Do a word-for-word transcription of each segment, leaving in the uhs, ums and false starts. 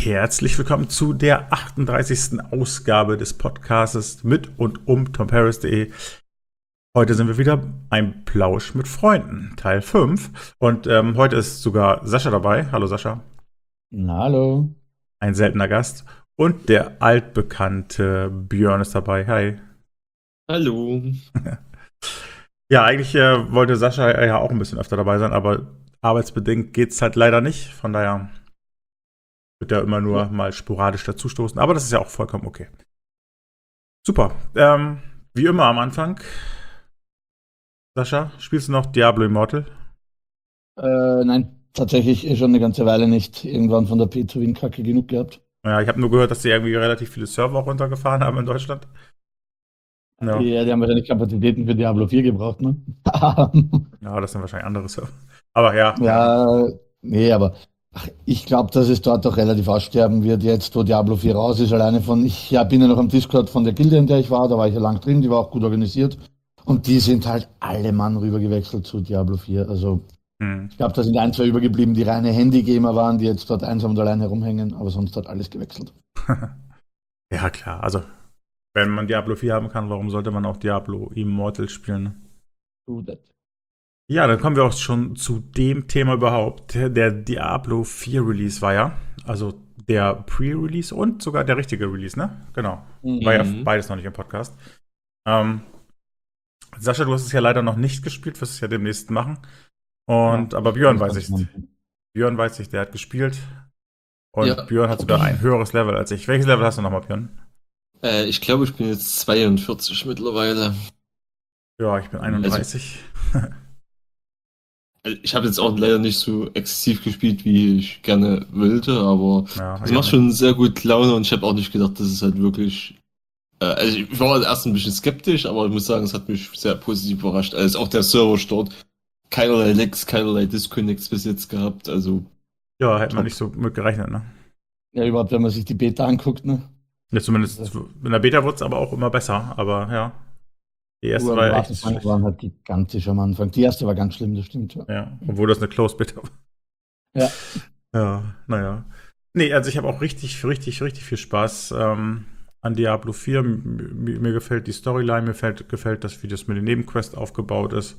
herzlich willkommen zu der achtunddreißigsten Ausgabe des Podcasts mit und um tom paris punkt de. Heute sind wir wieder ein Plausch mit Freunden, Teil fünf. Und ähm, heute ist sogar Sascha dabei. Hallo Sascha. Na, hallo. Ein seltener Gast. Und der altbekannte Björn ist dabei. Hi. Hallo. Ja, eigentlich äh, wollte Sascha ja auch ein bisschen öfter dabei sein, aber arbeitsbedingt geht es halt leider nicht. Von daher wird er immer nur mal sporadisch dazustoßen. Aber das ist ja auch vollkommen okay. Super. Ähm, wie immer am Anfang. Sascha, spielst du noch Diablo Immortal? Äh, nein, tatsächlich eh schon eine ganze Weile nicht. Irgendwann von der P zwei Win-Kacke genug gehabt. Ja, ich habe nur gehört, dass die irgendwie relativ viele Server auch runtergefahren haben in Deutschland. Ja, Ja, die haben wahrscheinlich Kapazitäten für Diablo vier gebraucht, ne? ja, das sind wahrscheinlich andere Server. Aber ja. Ja, nee, aber ach, ich glaube, dass es dort auch relativ aussterben wird, jetzt wo Diablo vier raus ist. Alleine von, ich ja, bin ja noch am Discord von der Gilde, in der ich war, da war ich ja lang drin, die war auch gut organisiert. Und die sind halt alle Mann rüber gewechselt zu Diablo vier. Also Hm. ich glaube, da sind ein, zwei übergeblieben, die reine Handy-Gamer waren, die jetzt dort einsam und allein herumhängen, aber sonst hat alles gewechselt. Ja, klar. Also, wenn man Diablo vier haben kann, warum sollte man auch Diablo Immortal spielen? Do that. Ja, dann kommen wir auch schon zu dem Thema überhaupt. Der Diablo vier Release war ja, also der Pre-Release und sogar der richtige Release, ne? Genau. War ja Mhm. beides noch nicht im Podcast. Ähm, Sascha, du hast es ja leider noch nicht gespielt, wirst es ja demnächst machen. Und, Ja, aber Björn das weiß ich. kann man. Björn weiß ich, der hat gespielt. Und Ja. Björn hat sogar ein höheres Level als ich. Welches Level hast du nochmal, Björn? Äh, ich glaube, ich bin jetzt zweiundvierzig mittlerweile. Ja, ich bin einunddreißig. Also, ich habe jetzt auch leider nicht so exzessiv gespielt, wie ich gerne wollte, aber Ja, es ja, macht schon sehr gut Laune und ich habe auch nicht gedacht, dass es halt wirklich. Äh, also ich war erst ein bisschen skeptisch, aber ich muss sagen, es hat mich sehr positiv überrascht. Also auch der Serverstart, keinerlei Lags, keinerlei Disconnects bis jetzt gehabt. Also ja, hätte man top. nicht so mit gerechnet, ne? Ja, überhaupt, wenn man sich die Beta anguckt, ne? Ja, zumindest in der Beta wurde es aber auch immer besser, aber ja. Die erste Nur war am ja echt Anfang schlecht. waren halt gigantisch am Anfang. Die erste war ganz schlimm, das stimmt. Ja. Ja, obwohl das eine Closed Beta war. Ja. Ja, naja. Nee, also ich habe auch richtig, richtig, richtig viel Spaß ähm, an Diablo vier. M mir, mir gefällt die Storyline, mir fällt, gefällt das, wie das mit den Nebenquests aufgebaut ist.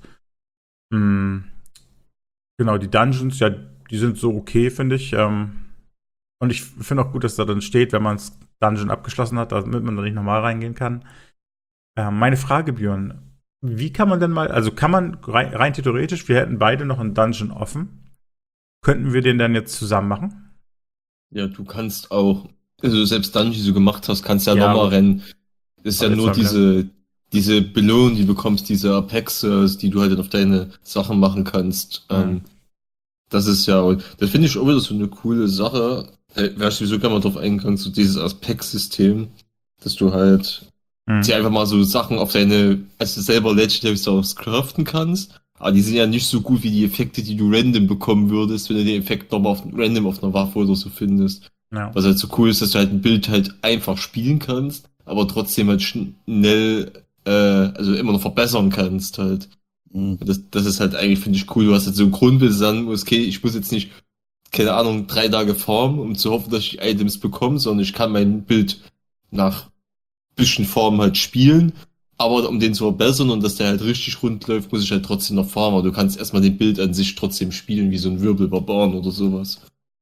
Mhm. Genau, die Dungeons, ja, die sind so okay, finde ich. Ähm, und ich finde auch gut, dass da dann steht, wenn man das Dungeon abgeschlossen hat, damit man da nicht nochmal reingehen kann. Ähm, meine Frage, Björn, wie kann man denn mal, also kann man rein, rein theoretisch, wir hätten beide noch einen Dungeon offen, könnten wir den dann jetzt zusammen machen? Ja, du kannst auch, also selbst dann, die du gemacht hast, kannst ja, Ja, nochmal aber- rennen. Das ist aber ja jetzt nur haben wir- diese, diese Belohnung, die du bekommst, diese Apexes, die du halt dann auf deine Sachen machen kannst. Mhm. Ähm, das ist ja, und das finde ich auch wieder so eine coole Sache. Äh, Wäre ich sowieso gerne mal drauf eingegangen, so dieses Apex-System, dass du halt Mhm. dir einfach mal so Sachen auf deine, also selber Legendary Stars craften kannst. Aber die sind ja nicht so gut wie die Effekte, die du random bekommen würdest, wenn du den Effekt nochmal auf, random auf einer Waffe oder so findest. Ja. Was halt so cool ist, dass du halt ein Bild halt einfach spielen kannst, aber trotzdem halt schnell, äh, also immer noch verbessern kannst halt. Mhm. Das, das ist halt eigentlich, finde ich, cool. Du hast halt so ein Grundbild, sagen musst, okay, ich muss jetzt nicht, keine Ahnung, drei Tage farmen, um zu hoffen, dass ich Items bekomme, sondern ich kann mein Bild nach bisschen Form halt spielen. Aber um den zu verbessern und dass der halt richtig rund läuft, muss ich halt trotzdem noch farmen. Aber du kannst erstmal den Bild an sich trotzdem spielen, wie so ein Wirbelbarbaren oder sowas.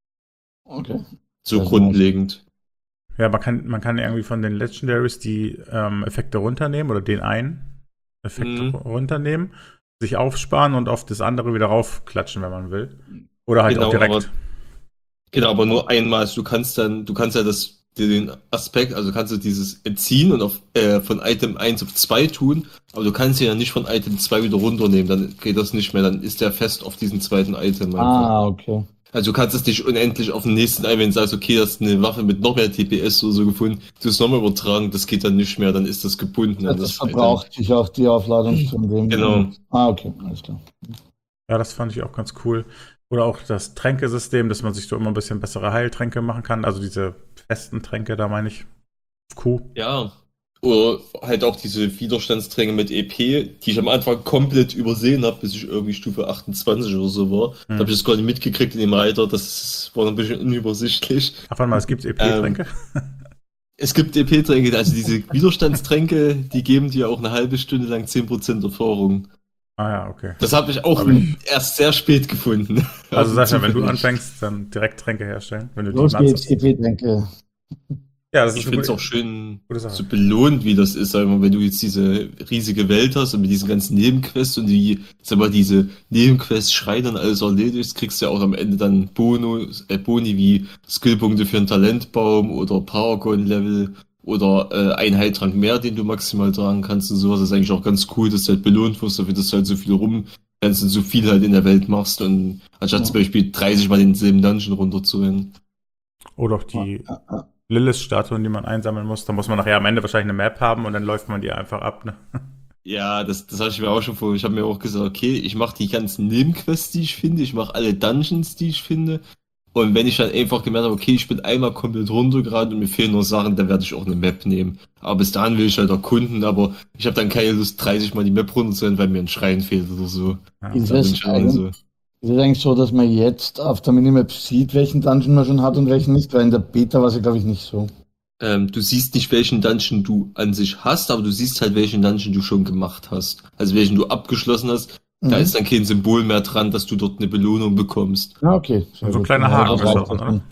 Okay. So Das ist grundlegend. Ja, man kann, man kann irgendwie von den Legendaries die ähm, Effekte runternehmen oder den einen Effekt Mhm. runternehmen, sich aufsparen und auf das andere wieder raufklatschen, wenn man will. Oder halt Genau, auch direkt. aber- Genau, aber nur einmal. Also du kannst dann, du kannst ja das, den Aspekt, also kannst du dieses entziehen und auf, äh, von Item eins auf zwei tun, aber du kannst ihn ja nicht von Item zwei wieder runternehmen, dann geht das nicht mehr, dann ist der fest auf diesem zweiten Item einfach. Ah, okay. Also du kannst es nicht unendlich auf den nächsten ein, wenn du sagst, okay, das ist eine Waffe mit noch mehr T P S oder so gefunden, du es nochmal übertragen, das geht dann nicht mehr, dann ist das gebunden an Das das verbraucht sich auch die Aufladung von dem. Genau. Ah, okay, alles klar. Ja, das fand ich auch ganz cool. Oder auch das Tränkesystem, dass man sich so immer ein bisschen bessere Heiltränke machen kann. Also diese festen Tränke, da meine ich. Cool. Ja, Oder halt auch diese Widerstandstränke mit E P, die ich am Anfang komplett übersehen habe, bis ich irgendwie Stufe achtundzwanzig oder so war. Da Hm. habe ich das gar nicht mitgekriegt in dem Alter, das war ein bisschen unübersichtlich. Ach, warte mal, es gibt Ähm, E P-Tränke? Es gibt E P-Tränke, also diese Widerstandstränke, die geben dir auch eine halbe Stunde lang zehn Prozent Erfahrung. Ah ja, okay. Das habe ich auch Hab ich. erst sehr spät gefunden. Also Sascha, wenn du Zufällig. anfängst, dann direkt Tränke herstellen, wenn du die Los Mats geht's, hast. E P-Tränke. Ja, das Ich ist eine finde es gute, auch schön gute Sache. so belohnt, wie das ist, sag mal, wenn du jetzt diese riesige Welt hast und mit diesen ganzen Nebenquests und die, sag mal, diese Nebenquests schreien dann alles erledigt, kriegst du ja auch am Ende dann Bonus, äh, Boni wie Skillpunkte für einen Talentbaum oder Paragon-Level oder äh, einen Heiltrank mehr, den du maximal tragen kannst und sowas. Das ist eigentlich auch ganz cool, dass du halt belohnt wirst dafür, dass du halt so viel rumrennst und so viel halt in der Welt machst und anstatt Ja. zum Beispiel dreißig Mal denselben Dungeon runterzurennen. Oder auch die Ja, ja. Lilith-Statuen, die man einsammeln muss. Da muss man nachher am Ende wahrscheinlich eine Map haben und dann läuft man die einfach ab. Ne? Ja, das, das hatte ich mir auch schon vor. Ich habe mir auch gesagt, okay, ich mache die ganzen Nebenquests, die ich finde, ich mache alle Dungeons, die ich finde. Und wenn ich dann einfach gemerkt habe, okay, ich bin einmal komplett runter gerade und mir fehlen noch Sachen, dann werde ich auch eine Map nehmen. Aber bis dahin will ich halt erkunden, aber ich habe dann keine Lust, dreißig Mal die Map runterzurennen, weil mir ein Schrein fehlt oder so. Ja. Ist Da bin es, ich dann so. ist es eigentlich so, dass man jetzt auf der Minimap sieht, welchen Dungeon man schon hat und welchen nicht? Weil in der Beta war es, glaube ich, nicht so. Ähm, du siehst nicht, welchen Dungeon du an sich hast, aber du siehst halt, welchen Dungeon du schon gemacht hast. Also welchen du abgeschlossen hast. Da Mhm. ist dann kein Symbol mehr dran, dass du dort eine Belohnung bekommst. Ja, okay. Sehr Und so ein gut. kleiner Ja, Haken das ist reicht da drin, dann. oder?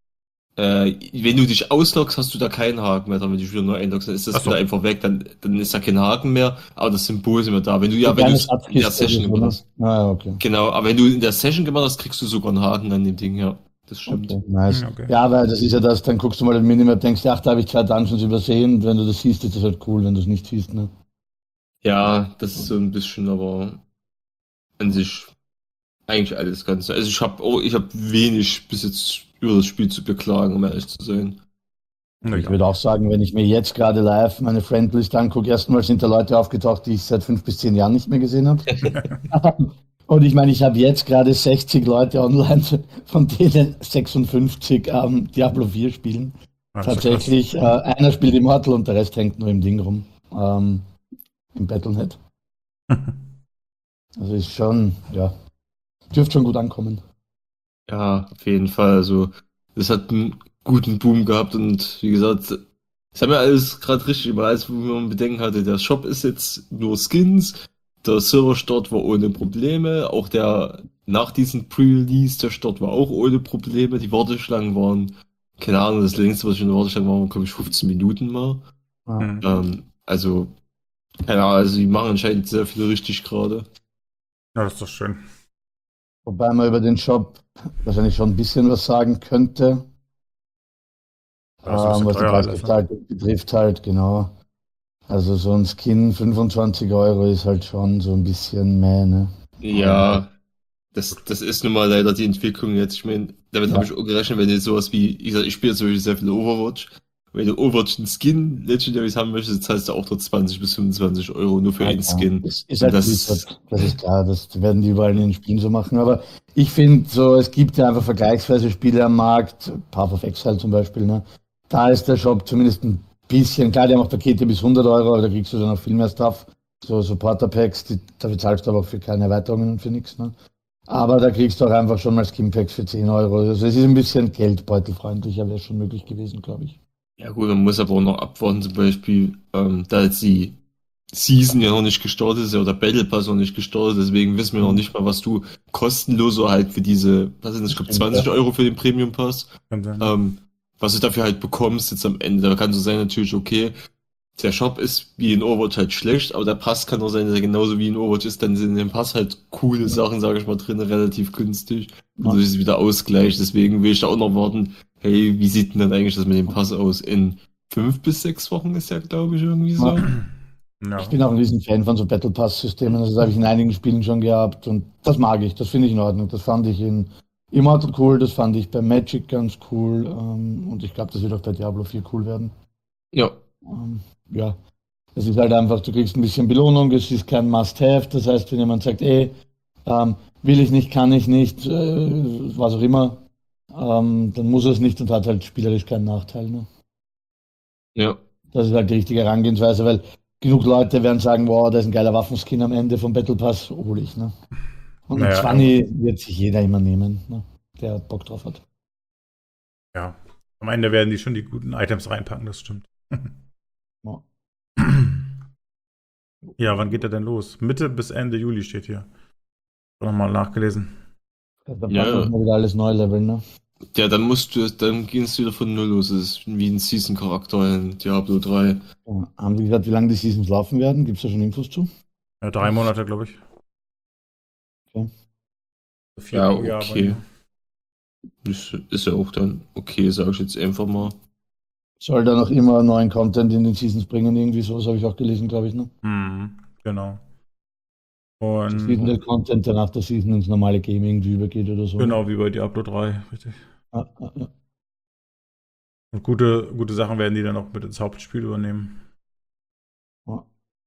Äh, wenn du dich ausloggst, hast du da keinen Haken mehr dran. Wenn du dich wieder neu einloggst, dann ist das Ach so. wieder einfach weg. Dann, dann ist da kein Haken mehr, aber das Symbol ist immer da. Wenn du, ja, So wenn du kleine es in der Schatzkiste Session oder so, gemacht ne? hast. Ah, ja, okay. Genau, aber wenn du in der Session gemacht hast, kriegst du sogar einen Haken an dem Ding, ja. Das stimmt. Okay, nice. Hm, okay. Ja, weil das ist ja das, dann guckst du mal den Minimap, denkst, ach, da habe ich zwei Dungeons übersehen. Und wenn du das siehst, ist das halt cool, wenn du es nicht siehst, ne? Ja, das ist so ein bisschen, aber an sich eigentlich alles Ganze. Also ich habe oh, ich habe wenig bis jetzt über das Spiel zu beklagen, um ehrlich zu sein. Ja, Ich würde auch sagen, wenn ich mir jetzt gerade live meine Friendlist angucke, erstmal sind da Leute aufgetaucht, die ich seit fünf bis zehn Jahren nicht mehr gesehen habe. Und ich meine, ich habe jetzt gerade sechzig Leute online, von denen sechsundfünfzig ähm, Diablo vier spielen. das ist ja Tatsächlich, äh, einer spielt Immortal und der Rest hängt nur im Ding rum. Ähm, Im Battle punkt net. krass. Also ist schon, ja, dürfte schon gut ankommen. Ja, auf jeden Fall. Also, das hat einen guten Boom gehabt und wie gesagt, das haben wir alles gerade richtig über alles, wo man Bedenken hatte. Der Shop ist jetzt nur Skins, der Serverstart war ohne Probleme, auch der nach diesem Pre-Release, der Start war auch ohne Probleme. Die Warteschlangen waren, keine Ahnung, das längste, was ich in der Warteschlange war, war, glaube ich, fünfzehn Minuten mal. Ja. Hm. Ähm, also, keine Ahnung, also die machen anscheinend sehr viel richtig gerade. Ja, das ist doch schön. Wobei man über den Shop wahrscheinlich schon ein bisschen was sagen könnte. Ja, ist ein bisschen Ähm, was die teuer alles, ne? Preisgestaltung betrifft halt, genau. Also so ein Skin, fünfundzwanzig Euro ist halt schon so ein bisschen mehr, ne? Ja, das, das ist nun mal leider die Entwicklung jetzt. Ich meine, damit Ja. habe ich auch gerechnet, wenn du sowas wie, wie gesagt, ich spiele zum Beispiel sehr viel Overwatch. Wenn du Overwatch einen Skin Legendaries haben möchtest, zahlst du auch dort zwanzig bis fünfundzwanzig Euro nur für einen Skin. Das ist Und halt das Blizzard, das ist klar, das werden die überall in den Spielen so machen. Aber ich finde so, es gibt ja einfach vergleichsweise Spiele am Markt, Path of Exile zum Beispiel, ne? Da ist der Shop zumindest ein bisschen, klar, die haben auch Pakete bis hundert Euro, aber da kriegst du dann noch viel mehr Stuff. So Supporter Packs, die, dafür zahlst du aber auch für keine Erweiterungen und für nichts, ne? Aber da kriegst du auch einfach schon mal Skin Packs für zehn Euro. Also es ist ein bisschen geldbeutelfreundlicher, wäre schon möglich gewesen, glaube ich. Ja gut, man muss aber auch noch abwarten, zum Beispiel, ähm, da jetzt die Season ja noch nicht gestartet ist, ja, oder Battle Pass noch nicht gestartet, deswegen wissen wir noch nicht mal, was du kostenlos oder halt für diese, was sind das, ich glaube zwanzig Euro für den Premium Pass, Kann sein. ähm, was du dafür halt bekommst jetzt am Ende. Da kann so sein natürlich, okay, der Shop ist wie in Overwatch halt schlecht, aber der Pass kann auch sein, dass er genauso wie in Overwatch ist, dann sind in dem Pass halt coole Sachen, sage ich mal, drin, relativ günstig. Und Ja. so ist es wieder Ausgleich, deswegen will ich da auch noch warten, hey, wie sieht denn dann eigentlich das mit dem Pass aus? In fünf bis sechs Wochen ist ja, glaube ich, irgendwie so. Ja. Ich bin auch ein riesen Fan von so Battle Pass-Systemen. Also das habe ich in einigen Spielen schon gehabt und das mag ich, das finde ich in Ordnung. Das fand ich in Immortal cool, das fand ich bei Magic ganz cool ähm, und ich glaube, das wird auch bei Diablo vier cool werden. Ja, Ähm, ja, es ist halt einfach, du kriegst ein bisschen Belohnung, es ist kein Must-Have. Das heißt, wenn jemand sagt, ey, ähm, will ich nicht, kann ich nicht, äh, was auch immer, ähm, dann muss er es nicht und hat halt spielerisch keinen Nachteil. Ne? ja. Das ist halt die richtige Herangehensweise, weil genug Leute werden sagen, wow, da ist ein geiler Waffenskin am Ende vom Battle Pass, hol ich, ne? Und ein Naja, zwanzig wird sich jeder immer nehmen, ne? Der Bock drauf hat. ja. Am Ende werden die schon die guten Items reinpacken, das stimmt. Ja. Ja, wann geht er denn los? Mitte bis Ende Juli steht hier. Nochmal nachgelesen. Da Ja, ja. ja. wir wieder alles neu leveln, ne? Ja, dann musst du, dann gehst du wieder von Null los. Das ist wie ein Season-Charakter in Diablo drei. Ja. Haben Sie gesagt, wie lange die Seasons laufen werden? Gibt es da schon Infos zu? Ja, drei Monate, glaube ich. Okay. Vier Ja, pro Jahr, okay. aber Ist, ist ja auch dann okay, sage ich jetzt einfach mal. Soll da noch immer neuen Content in den Seasons bringen, irgendwie sowas habe ich auch gelesen, glaube ich, ne? Mhm, genau. Und Seasonal Und Content, danach der Season ins normale Game irgendwie übergeht oder so. genau wie bei Diablo drei, richtig. Ah, ah, ja. Und gute, gute Sachen werden die dann auch mit ins Hauptspiel übernehmen. Ja.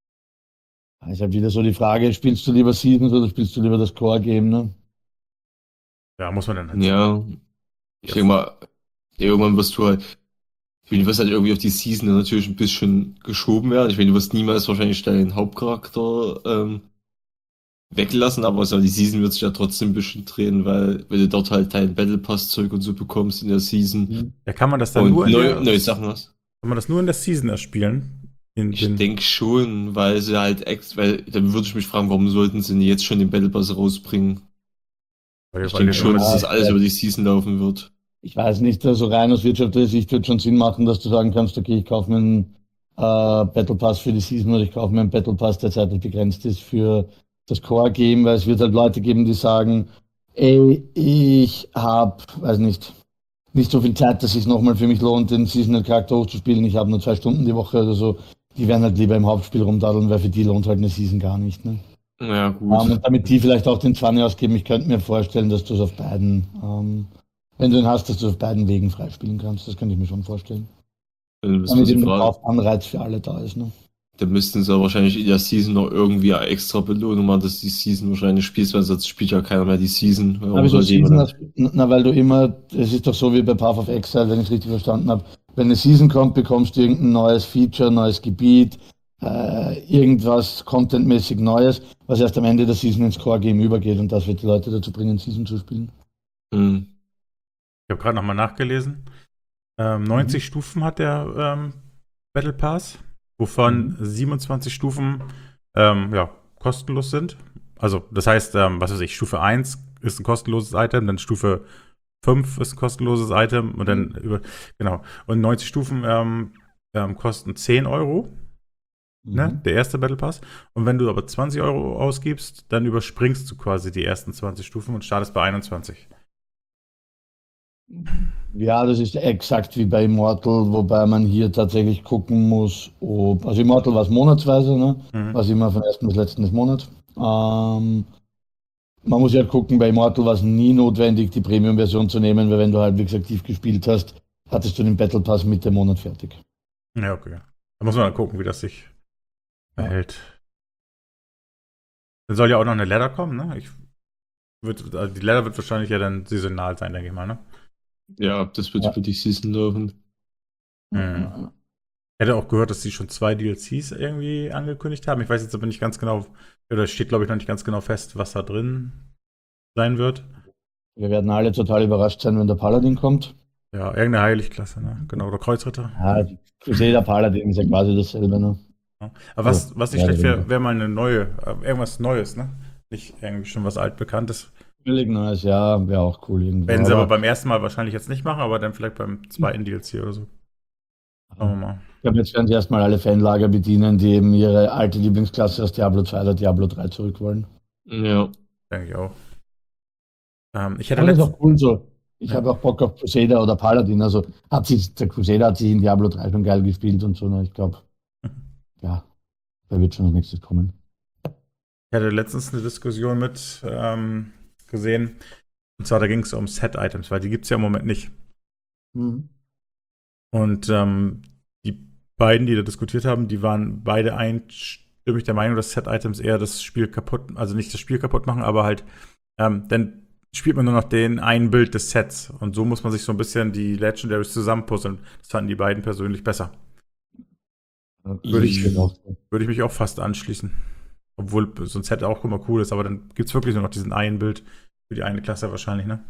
Ist halt wieder so die Frage, spielst du lieber Seasons oder spielst du lieber das Core-Game, ne? Ja, muss man dann halt. Ja, ich denke mal, irgendwann wirst du halt, ich meine, du wirst halt irgendwie auf die Season dann natürlich ein bisschen geschoben werden. Ich meine, du wirst niemals wahrscheinlich deinen Hauptcharakter ähm, weglassen, aber so, die Season wird sich ja trotzdem ein bisschen drehen, weil wenn du dort halt dein Battle Pass Zeug und so bekommst in der Season Mhm. Ja, kann man das dann und nur in neu, der, neue Sachen hast. kann man das nur in der Season erspielen? In Ich den, denke schon, weil sie halt ex, weil dann würde ich mich fragen, warum sollten sie denn jetzt schon den Battle Pass rausbringen? weil, Ich weil denke die- schon, dass Ja, das alles ja. über die Season laufen wird. Ich weiß nicht, also rein aus wirtschaftlicher Sicht wird schon Sinn machen, dass du sagen kannst, okay, ich kaufe mir einen äh, Battle Pass für die Season oder ich kaufe mir einen Battle Pass, der zeitlich begrenzt ist für das Core-Game, weil es wird halt Leute geben, die sagen, ey, ich habe, weiß nicht, nicht so viel Zeit, dass es nochmal für mich lohnt, den Seasonal-Charakter hochzuspielen. Ich habe nur zwei Stunden die Woche oder so. Die werden halt lieber im Hauptspiel rumdaddeln, weil für die lohnt halt eine Season gar nicht. Ne? Ja, Ähm, gut. und damit die vielleicht auch den zwanzig ausgeben, ich könnte mir vorstellen, dass du es auf beiden, ähm, wenn du ihn hast, dass du es auf beiden Wegen freispielen kannst. Das könnte ich mir schon vorstellen. Dann müssen wir Damit die eben der Frage. Kaufanreiz für alle da ist. Ne? Da müssten sie wahrscheinlich in der Season noch irgendwie eine extra Belohnung machen, dass die Season wahrscheinlich spielst, weil sonst spielt ja keiner mehr die Season. Warum Aber so soll Season, jemand hast, na, weil du immer, es ist doch so wie bei Path of Exile, wenn ich es richtig verstanden habe, wenn eine Season kommt, bekommst du irgendein neues Feature, neues Gebiet, äh, irgendwas contentmäßig Neues, was erst am Ende der Season ins Core-Game übergeht und das wird die Leute dazu bringen, Season zu spielen. hm. Ich habe gerade nochmal nachgelesen. Ähm, neunzig Stufen hat der ähm, Battle Pass, wovon siebenundzwanzig Stufen ähm, ja, kostenlos sind. Also, das heißt, ähm, was weiß ich, Stufe eins ist ein kostenloses Item, dann Stufe fünf ist ein kostenloses Item und dann über, genau. Und neunzig Stufen ähm, ähm, kosten zehn Euro, ne, Mhm. der erste Battle Pass. Und wenn du aber zwanzig Euro ausgibst, dann überspringst du quasi die ersten zwanzig Stufen und startest bei einundzwanzig. Ja, das ist exakt wie bei Immortal, wobei man hier tatsächlich gucken muss, ob, also Immortal war es monatsweise, ne? Mhm. War es immer von ersten bis letzten des Monats. Ähm, man muss ja gucken, bei Immortal war es nie notwendig, die Premium-Version zu nehmen, weil wenn du halt, wie gesagt, aktiv gespielt hast, hattest du den Battle Pass mit dem Monat fertig. Ja, okay. Da muss man dann gucken, wie das sich Ja. verhält. Dann soll ja auch noch eine Ladder kommen, ne? Ich würd, also die Ladder wird wahrscheinlich ja dann saisonal sein, denke ich mal, ne? Ja, das wird Ja. über die Season laufen. Mhm. Ich hätte auch gehört, dass sie schon zwei D L Cs irgendwie angekündigt haben. Ich weiß jetzt aber nicht ganz genau, oder steht, glaube ich, noch nicht ganz genau fest, was da drin sein wird. Wir werden alle total überrascht sein, wenn der Paladin kommt. Ja, irgendeine Heiligklasse, ne? Genau, oder Kreuzritter. Ja, Crusader Paladin ist ja quasi dasselbe, ne? Ja. Aber was, Ja, was nicht ja, schlecht wäre, ja. wäre mal eine neue, äh, irgendwas Neues, ne? Nicht irgendwie schon was altbekanntes. Völlig neues, ja, wäre auch cool irgendwo. Werden sie aber aber beim ersten Mal wahrscheinlich jetzt nicht machen, aber dann vielleicht beim zweiten D L C oder so. Schauen wir mal. ich glaube, jetzt werden sie erstmal alle Fanlager bedienen, die eben ihre alte Lieblingsklasse aus Diablo zwei oder Diablo drei zurück wollen. Ja. Denke ich auch. Ähm, ich hätte Aber das ist letzt, auch cool so. Ich Ja. habe auch Bock auf Crusader oder Paladin. Also hat sich, der Crusader hat sich in Diablo drei schon geil gespielt und so. Ne? Ich glaube, ja, da wird schon das nächste kommen. Ich hatte letztens eine Diskussion mit ähm, gesehen. Und zwar, da ging es um Set-Items, weil die gibt es ja im Moment nicht. Mhm. Und ähm, die beiden, die da diskutiert haben, die waren beide einstimmig der Meinung, dass Set-Items eher das Spiel kaputt, also nicht das Spiel kaputt machen, aber halt, ähm, dann spielt man nur noch den einen Bild des Sets. Und so muss man sich so ein bisschen die Legendaries zusammenpuzzeln. Das fanden die beiden persönlich besser. Würde ich, Geht auch. würde ich mich auch fast anschließen. Obwohl so ein Set auch immer cool ist, aber dann gibt es wirklich nur noch diesen einen Bild für die eine Klasse wahrscheinlich, ne?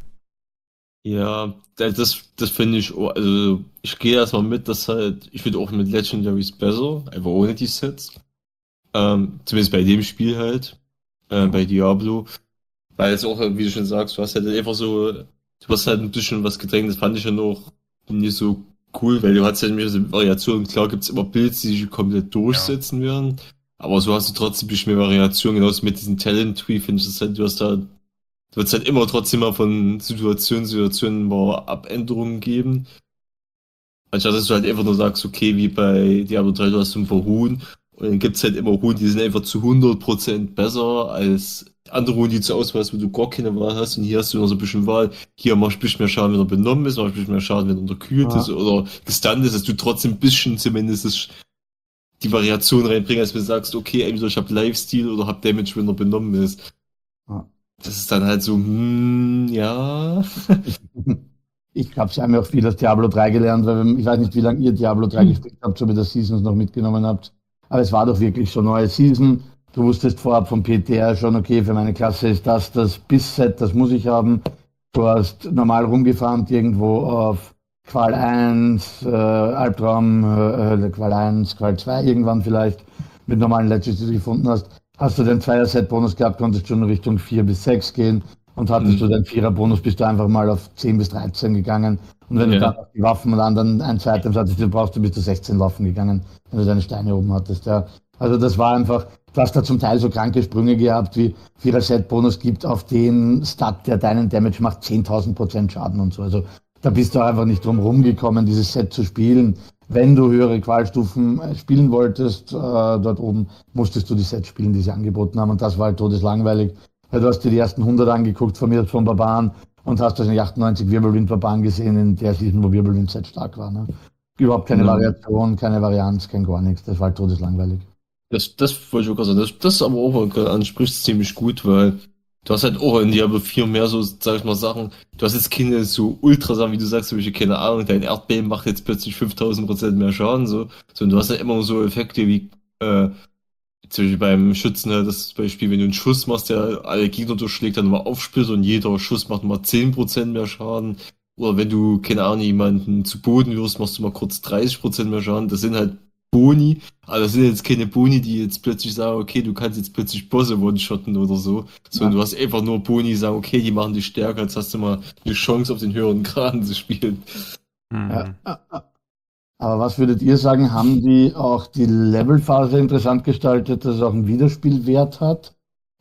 Ja, das, das finde ich, auch- also ich gehe erstmal mit, dass halt, ich finde auch mit Legendaries besser, einfach ohne die Sets. Ähm, zumindest bei dem Spiel halt, äh, bei Diablo. Weil es auch, wie du schon sagst, du hast halt einfach so, du hast halt ein bisschen was gedrängt, das fand ich ja noch nicht so cool, weil du hast ja immer so Variationen, klar gibt's immer Builds, die sich komplett durchsetzen werden, aber so hast du trotzdem ein bisschen mehr Variation, genauso mit diesem Talent Tree, finde ich das halt, du hast da, du wirst halt immer trotzdem mal von Situation zu Situation mal Abänderungen geben. Anstatt dass du halt einfach nur sagst, okay, wie bei Diablo drei, du hast ein paar Huhn und dann gibt's halt immer Huhn, die sind einfach zu hundert Prozent besser als andere Huhn, die zur Auswahl hast, wo du gar keine Wahl hast und hier hast du noch so ein bisschen Wahl. Hier machst du ein bisschen mehr Schaden, wenn er benommen ist, machst du ein bisschen mehr Schaden, wenn er unterkühlt Ja. ist oder gestunt ist, dass du trotzdem ein bisschen zumindest das- die Variation reinbringst, als wenn du sagst, okay, entweder ich hab Lifesteal oder hab Damage, wenn er benommen ist. Ja. Das ist dann halt so, hm, ja. Ich glaube, sie haben ja auch viel aus Diablo drei gelernt, weil wir- ich weiß nicht, wie lange ihr Diablo drei gespielt habt, ob ihr das Seasons noch mitgenommen habt. Aber es war doch wirklich so neue Season. Du wusstest vorab vom P T R schon, okay, für meine Klasse ist das das Biss-Set, das muss ich haben. Du hast normal rumgefarmt irgendwo auf Qual eins, äh, Albtraum, äh, Qual eins, Qual zwei irgendwann vielleicht mit normalen Legends, die du gefunden hast. Hast du den Zweier-Set-Bonus gehabt, konntest du schon Richtung vier bis sechs gehen. Und hattest Mhm. du den Vierer-Bonus, bist du einfach mal auf zehn bis dreizehn gegangen. Und wenn Ja. du dann auf die Waffen und anderen ein zwei Items hattest, die du brauchst, du bist du sechzehn Waffen gegangen, wenn du deine Steine oben hattest. Ja. Also das war einfach, du hast da zum Teil so kranke Sprünge gehabt, wie Vierer-Set-Bonus gibt auf den Stat, der deinen Damage macht, zehntausend Prozent Schaden und so. Also da bist du einfach nicht drum rumgekommen, dieses Set zu spielen. Wenn du höhere Qualstufen äh, spielen wolltest, äh, dort oben, musstest du die Sets spielen, die sie angeboten haben. Und das war halt todeslangweilig. Weil du hast dir die ersten hundert angeguckt, von mir von Barbaren, und hast wahrscheinlich achtundneunzig Wirbelwind-Barbaren gesehen in der Season, wo Wirbelwind sehr stark war. Ne? Überhaupt keine Ja. Variation, keine Varianz, kein gar nichts. Das war halt todeslangweilig. Das, das wollte ich auch gerade sagen. Das, das aber auch, was du gerade ansprichst, ziemlich gut, weil du hast halt auch in Diablo vier mehr so, sag ich mal, Sachen. Du hast jetzt keine so Ultrasachen, wie du sagst, so welche, keine Ahnung, dein Erdbeben macht jetzt plötzlich fünftausend Prozent mehr Schaden, so. Sondern du hast ja immer so Effekte wie, äh, zum Beispiel beim Schützen, halt, das Beispiel, wenn du einen Schuss machst, der alle Gegner durchschlägt, dann nochmal aufsplittert und jeder Schuss macht nochmal zehn Prozent mehr Schaden. Oder wenn du, keine Ahnung, jemanden zu Boden wirst, machst du mal kurz dreißig Prozent mehr Schaden. Das sind halt Boni, aber das sind jetzt keine Boni, die jetzt plötzlich sagen, okay, du kannst jetzt plötzlich Bosse one-shotten oder so, sondern Ja. du hast einfach nur Boni, die sagen, okay, die machen dich stärker, jetzt hast du mal eine Chance auf den höheren Graden zu spielen. Mhm. Ja. Aber was würdet ihr sagen, haben die auch die Levelphase interessant gestaltet, dass es auch einen Wiederspielwert hat?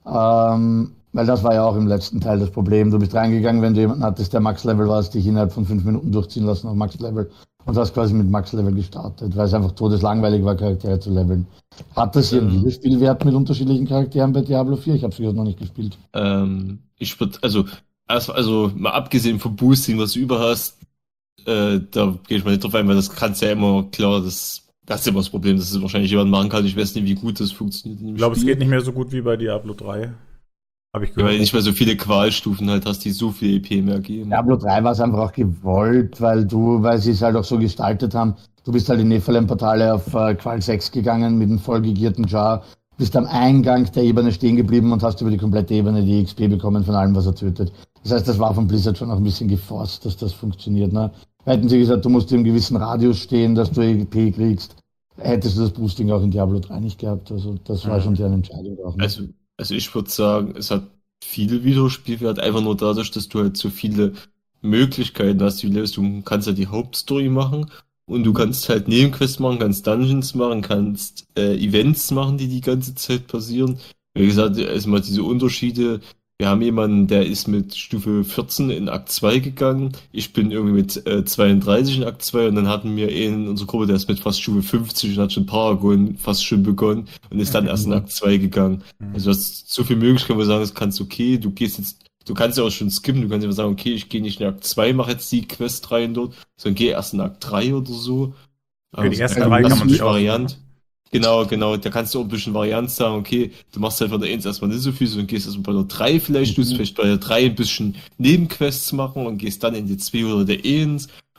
Ähm, weil das war ja auch im letzten Teil das Problem. Du bist reingegangen, wenn du jemanden hattest, der Max-Level war, hast dich innerhalb von fünf Minuten durchziehen lassen auf Max-Level und hast quasi mit Max-Level gestartet, weil es einfach todeslangweilig war, Charaktere zu leveln. Hat das hier einen Ähm. Wiederspielwert mit unterschiedlichen Charakteren bei Diablo vier? Ich habe es noch nicht gespielt. Ähm, ich würde, also, erst, also mal abgesehen vom Boosting, was du über hast, äh, da gehe ich mal nicht drauf ein, weil das kannst ja immer, klar, das, das ist immer das Problem, dass es wahrscheinlich jemand machen kann. Ich weiß nicht, wie gut das funktioniert in dem Ich glaube, es Spiel. geht nicht mehr so gut wie bei Diablo drei. Habe ich Ja, weil gehört. du nicht mehr so viele Qualstufen halt hast, die so viel E P mehr geben. Diablo drei war es einfach auch gewollt, weil du, weil sie es halt auch so gestaltet haben. Du bist halt in Nephalem-Portale auf äh, Qual sechs gegangen mit einem vollgegierten Jar, bist am Eingang der Ebene stehen geblieben und hast über die komplette Ebene die X P bekommen von allem, was er tötet. Das heißt, das war von Blizzard schon auch ein bisschen geforst, dass das funktioniert. Ne? Hätten sie gesagt, du musst in einem gewissen Radius stehen, dass du E P kriegst, hättest du das Boosting auch in Diablo drei nicht gehabt. Also das war Ja. schon deren Entscheidung auch. Ne? Also, also ich würde sagen, es hat viele Wiederspielwert, einfach nur dadurch, dass du halt so viele Möglichkeiten hast, wie du lebst. Du kannst ja die Hauptstory machen und du kannst halt Nebenquests machen, kannst Dungeons machen, kannst äh, Events machen, die die ganze Zeit passieren. Wie gesagt, erstmal diese Unterschiede. Wir haben jemanden, der ist mit Stufe vierzehn in Akt zwei gegangen. Ich bin irgendwie mit äh, zweiunddreißig in Akt zwei und dann hatten wir einen in unserer Gruppe, der ist mit fast Stufe fünfzig und hat schon Paragon fast schon begonnen und ist dann erst in Akt zwei gegangen. Also du hast so viele Möglichkeiten, wo du sagen kannst, okay, du gehst jetzt, du kannst ja auch schon skippen, du kannst ja sagen, okay, ich gehe nicht in Akt zwei, mache jetzt die Quest rein dort, sondern geh erst in Akt drei oder so. Für die ersten Also, drei das kann man ist sich eine aussuchen, Variante. Genau, genau, da kannst du auch ein bisschen Varianz sagen, okay, du machst halt von der eins erstmal nicht so viel, sondern gehst erstmal bei der drei vielleicht, du Mhm. vielleicht bei der drei ein bisschen Nebenquests machen und gehst dann in die zwei oder der eins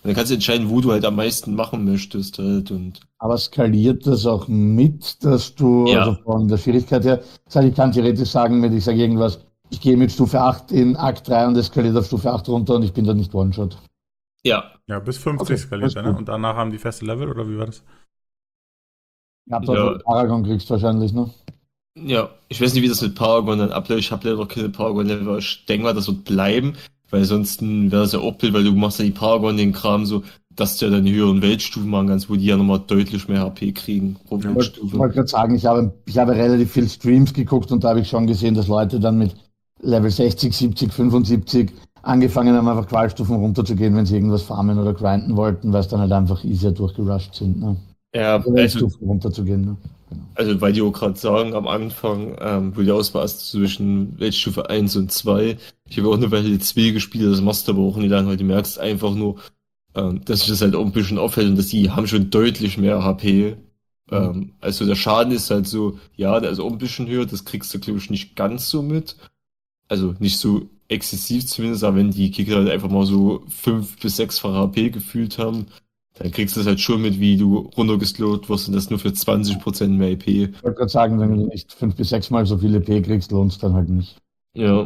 Und dann kannst du entscheiden, wo du halt am meisten machen möchtest halt und Aber skaliert das auch mit, dass du, also ja, von der Schwierigkeit her, sag ich kann theoretisch sagen, wenn ich sage irgendwas, ich gehe mit Stufe acht in Akt drei und es skaliert auf Stufe acht runter und ich bin da nicht One-Shot. ja, Ja, bis Okay, fünfzig das skaliert ist er, ne? gut. Und danach haben die feste Level, oder wie war das? Ja, aber ja, von Paragon kriegst du wahrscheinlich, ne? ja. Ich weiß nicht, wie das mit Paragon dann abläuft. Ich habe leider noch keine Paragon-Level, aber ich denke mal, das wird bleiben, weil sonst wäre das ja auch blöd, weil du machst ja die Paragon, den Kram so, dass du ja deine höheren Weltstufen machen kannst, wo die ja nochmal deutlich mehr H P kriegen pro Ja. Ich wollte Weltstufe. wollt gerade sagen, ich habe, ich habe relativ viel Streams geguckt und da habe ich schon gesehen, dass Leute dann mit Level sechzig, siebzig, fünfundsiebzig angefangen haben, einfach Qualstufen runterzugehen, wenn sie irgendwas farmen oder grinden wollten, weil es dann halt einfach easier durchgerusht sind. Ne? Ja, Also also Weltstufen runterzugehen. Ne? Genau. Also, weil die auch gerade sagen, am Anfang, ähm, wo die Auswahl ist zwischen Weltstufe eins und zwei. Ich habe auch eine Weile zwei gespielt, das machst du aber auch nicht lange, weil du merkst einfach nur, ähm, dass sich das halt auch ein bisschen auffällt und dass die haben schon deutlich mehr H P. Mhm. Ähm, also der Schaden ist halt so, ja, der ist auch ein bisschen höher, das kriegst du, glaube ich, nicht ganz so mit. Also nicht so exzessiv zumindest, aber wenn die Kicker halt einfach mal so fünf bis sechsfach H P gefühlt haben, dann kriegst du es halt schon mit, wie du runtergeslowt wirst und das nur für zwanzig Prozent mehr I P. Ich wollte gerade sagen, wenn du nicht fünf bis sechs Mal so viele P kriegst, lohnt es dann halt nicht. Ja,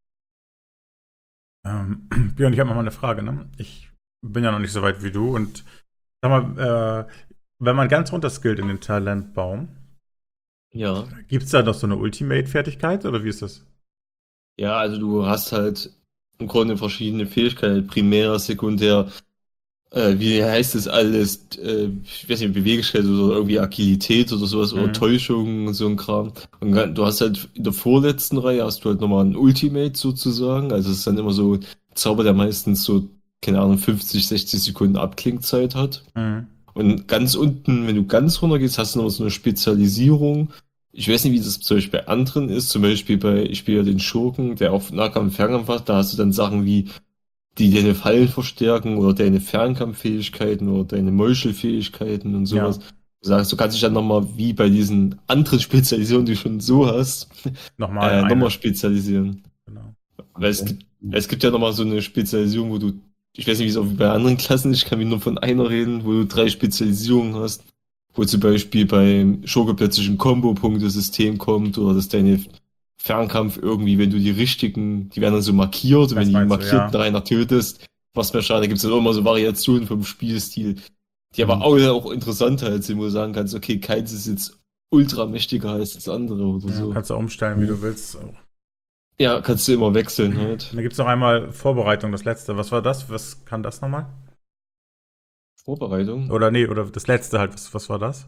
Ähm, Björn, ich habe noch mal eine Frage, ne? Ich bin ja noch nicht so weit wie du und sag mal, äh, wenn man ganz runter skillt in den Talentbaum, ja. gibt es da noch so eine Ultimate-Fertigkeit oder wie ist das? Ja, also du hast halt im Grunde verschiedene Fähigkeiten, primär, sekundär, äh, wie heißt das alles, äh, ich weiß nicht, Beweglichkeit oder irgendwie Agilität oder sowas oder Mhm. Täuschung und so ein Kram. Und dann- du hast halt in der vorletzten Reihe hast du halt nochmal ein Ultimate sozusagen, also es ist dann immer so ein Zauber, der meistens so, keine Ahnung, fünfzig, sechzig Sekunden Abklingzeit hat. Mhm. Und ganz unten, wenn du ganz runter gehst, hast du noch so eine Spezialisierung. Ich weiß nicht, wie das zum Beispiel bei anderen ist. Zum Beispiel bei, ich spiele ja den Schurken, der auf Nahkampf, Fernkampf hat. Da hast du dann Sachen wie, die deine Fallen verstärken oder deine Fernkampffähigkeiten oder deine Meuchelfähigkeiten und sowas. Ja, Du sagst, du kannst dich dann nochmal, wie bei diesen anderen Spezialisierungen, die du schon so hast, nochmal äh, nochmal eine. spezialisieren. Genau. Weil es Okay. gibt, es gibt ja nochmal so eine Spezialisierung, wo du, ich weiß nicht, wie es auch wie bei anderen Klassen ist, ich kann mir nur von einer reden, wo du drei Spezialisierungen hast, wo zum Beispiel beim Schurke plötzlich ein Kombo-Punkte-System kommt oder dass deine Fernkampf irgendwie, wenn du die richtigen, die werden dann so markiert und wenn Das du die meinst du, markierten ja. Reiner tötest, was mehr Schaden, da gibt es dann auch immer so Variationen vom Spielstil, die aber Mhm. auch, auch interessant halt sind, wo du sagen kannst, okay, keins ist jetzt ultra mächtiger als das andere oder Ja, so. kannst du umstellen, wie du willst. Ja, kannst du immer wechseln Und halt. dann gibt es noch einmal Vorbereitung, das letzte. Was war das? Was kann das nochmal? Vorbereitung. Oder nee, oder das letzte halt. Was, was war das?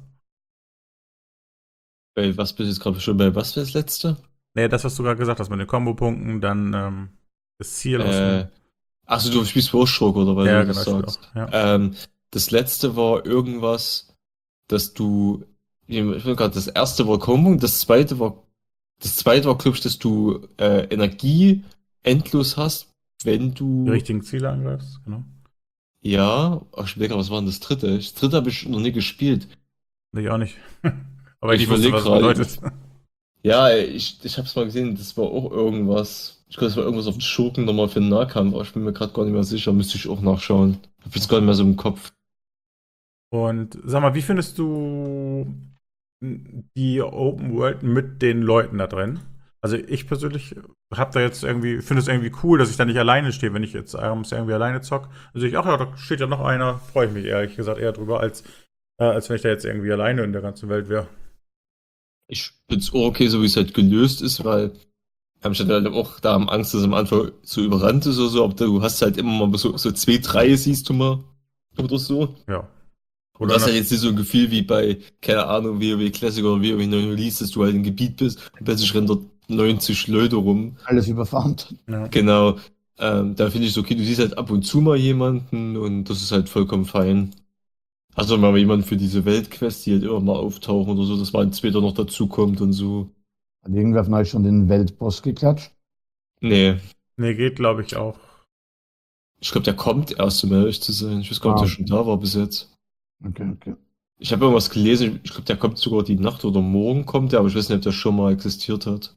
Bei was bist du jetzt gerade schon bei was für das letzte? Nee, das, was du gerade gesagt hast, mit den Kombo-Punkten, dann ähm, das Ziel aus Äh, dem. achso, du spielst Warschurk oder weil Ja, du genau, das ich spiele auch. sagst. Ja. Ähm, das letzte war irgendwas, dass du, ich will gerade, das erste war Kombo, das zweite war, das zweite war, glaube ich, dass du äh, Energie endlos hast, wenn Die du, richtigen Ziele angreifst, genau. ja, ach, ich überlege, was war denn das dritte? Das dritte habe ich noch nie gespielt. Nee, ich auch nicht. Aber Ich ich wusste, überlege was es gerade, bedeutet. ja, ich, ich habe es mal gesehen, das war auch irgendwas. Ich glaube, das war irgendwas auf den Schurken nochmal für den Nahkampf, aber ich bin mir gerade gar nicht mehr sicher, müsste ich auch nachschauen. Hab jetzt gar nicht mehr so im Kopf. Und sag mal, wie findest du die Open World mit den Leuten da drin? Also ich persönlich habe da jetzt irgendwie, finde es irgendwie cool, dass ich da nicht alleine stehe, wenn ich jetzt abends irgendwie alleine zock. Also ich, ach ja, da steht ja noch einer, freue ich mich ehrlich gesagt eher drüber, als, äh, als wenn ich da jetzt irgendwie alleine in der ganzen Welt wäre. Ich find's auch okay, so wie es halt gelöst ist, weil ich hatte halt auch da am Angst, dass es am Anfang so überrannt ist oder so, aber du hast halt immer mal so, so zwei, drei siehst du mal oder so. Ja. Und Oder das ist halt nat- jetzt nicht so ein Gefühl wie bei, keine Ahnung, WoW Classic oder WoW neun Release, dass du halt im Gebiet bist und plötzlich rennen dort neunzig Leute rum. Alles überfarmt. ja. Genau. Ähm, da finde ich es okay, du siehst halt ab und zu mal jemanden und das ist halt vollkommen fein. Also mal jemand für diese Weltquest, die halt immer mal auftauchen oder so, dass man später noch dazukommt und so. Hat irgendwer von euch schon den Weltboss geklatscht? Nee, Nee, geht glaube ich auch. ich glaube, der kommt erst, um ehrlich zu sein. Ich weiß gar nicht, ob Ah, der schon da war bis jetzt. okay, okay. Ich habe irgendwas gelesen, ich glaube, der kommt sogar die Nacht oder morgen kommt der, aber ich weiß nicht, ob der schon mal existiert hat.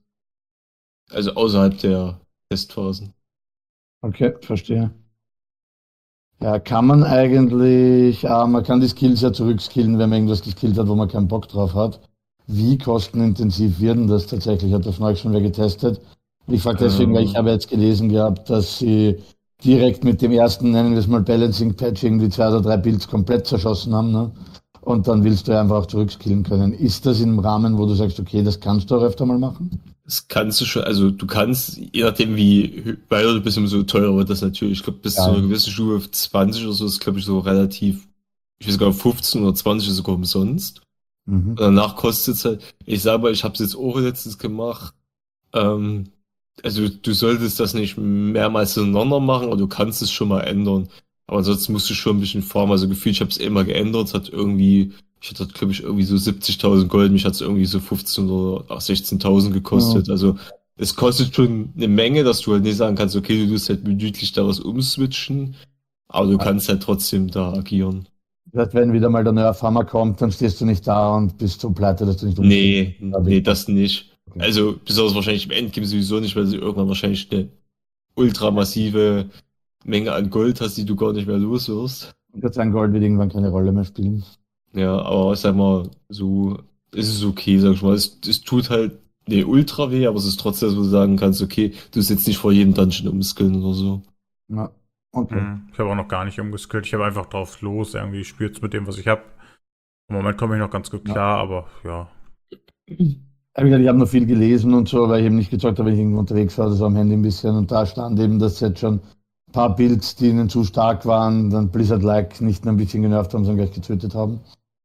Also außerhalb der Testphasen. Okay, verstehe. Ja, kann man eigentlich, ah, man kann die Skills ja zurückskillen, wenn man irgendwas geskillt hat, wo man keinen Bock drauf hat. Wie kostenintensiv wird denn das tatsächlich? Hat das neulich schon wer getestet? Ich frage deswegen, weil ich Ähm, habe jetzt gelesen gehabt, dass sie direkt mit dem ersten, nennen wir es mal Balancing Patch, irgendwie zwei oder drei Builds komplett zerschossen haben, ne? Und dann willst du ja einfach auch zurückskillen können. Ist das im Rahmen, wo du sagst, okay, das kannst du auch öfter mal machen? Das kannst du schon, also du kannst, je nachdem wie hö- weiter du bist, umso teurer wird das natürlich. Ich glaube, bis zu Ja. einer gewissen Stufe auf zwanzig oder so ist, glaube ich, so relativ, ich weiß sogar fünfzehn oder zwanzig ist sogar umsonst. Mhm. Und danach kostet es halt, ich sage mal, ich habe es jetzt auch letztens gemacht. Ähm, also du solltest das nicht mehrmals hintereinander machen, aber du kannst es schon mal ändern. Aber ansonsten musst du schon ein bisschen farmen. Also gefühlt, ich habe es immer geändert, es hat irgendwie, ich hatte, glaube ich, irgendwie so siebzigtausend Gold, mich hat es irgendwie so fünfzehn oder sechzehntausend gekostet. Ja. Also es kostet schon eine Menge, dass du halt nicht sagen kannst, okay, du tust halt minütlich da was umswitchen, aber du kannst halt trotzdem da agieren. Das heißt, wenn wieder mal der Nerfhammer kommt, dann stehst du nicht da und bist so pleite, dass du nicht Nee, umstehst. nee, das nicht. Okay. Also besonders wahrscheinlich im Endgame sowieso nicht, weil sie irgendwann wahrscheinlich eine ultramassive Menge an Gold hast, die du gar nicht mehr los wirst. Ich würde sagen, Gold wird irgendwann keine Rolle mehr spielen. Ja, aber ich sag mal, so ist es okay, sag ich mal. Es, es tut halt nee, ultra weh, aber es ist trotzdem, dass du sagen kannst, okay, du sitzt nicht vor jedem Dungeon umskillen oder so. Ja, okay. Hm, ich habe auch noch gar nicht umgeskillt. Ich habe einfach drauf los, irgendwie spielt's mit dem, was ich habe. Im Moment komme ich noch ganz gut Ja. klar, aber ja. Ja, wie gesagt, ich habe noch viel gelesen und so, weil ich eben nicht gezockt habe, wenn ich irgendwo unterwegs war, also so am Handy ein bisschen. Und da stand eben, dass jetzt schon ein paar Builds, die ihnen zu stark waren, dann Blizzard-like nicht nur ein bisschen genervt haben, sondern gleich getötet haben.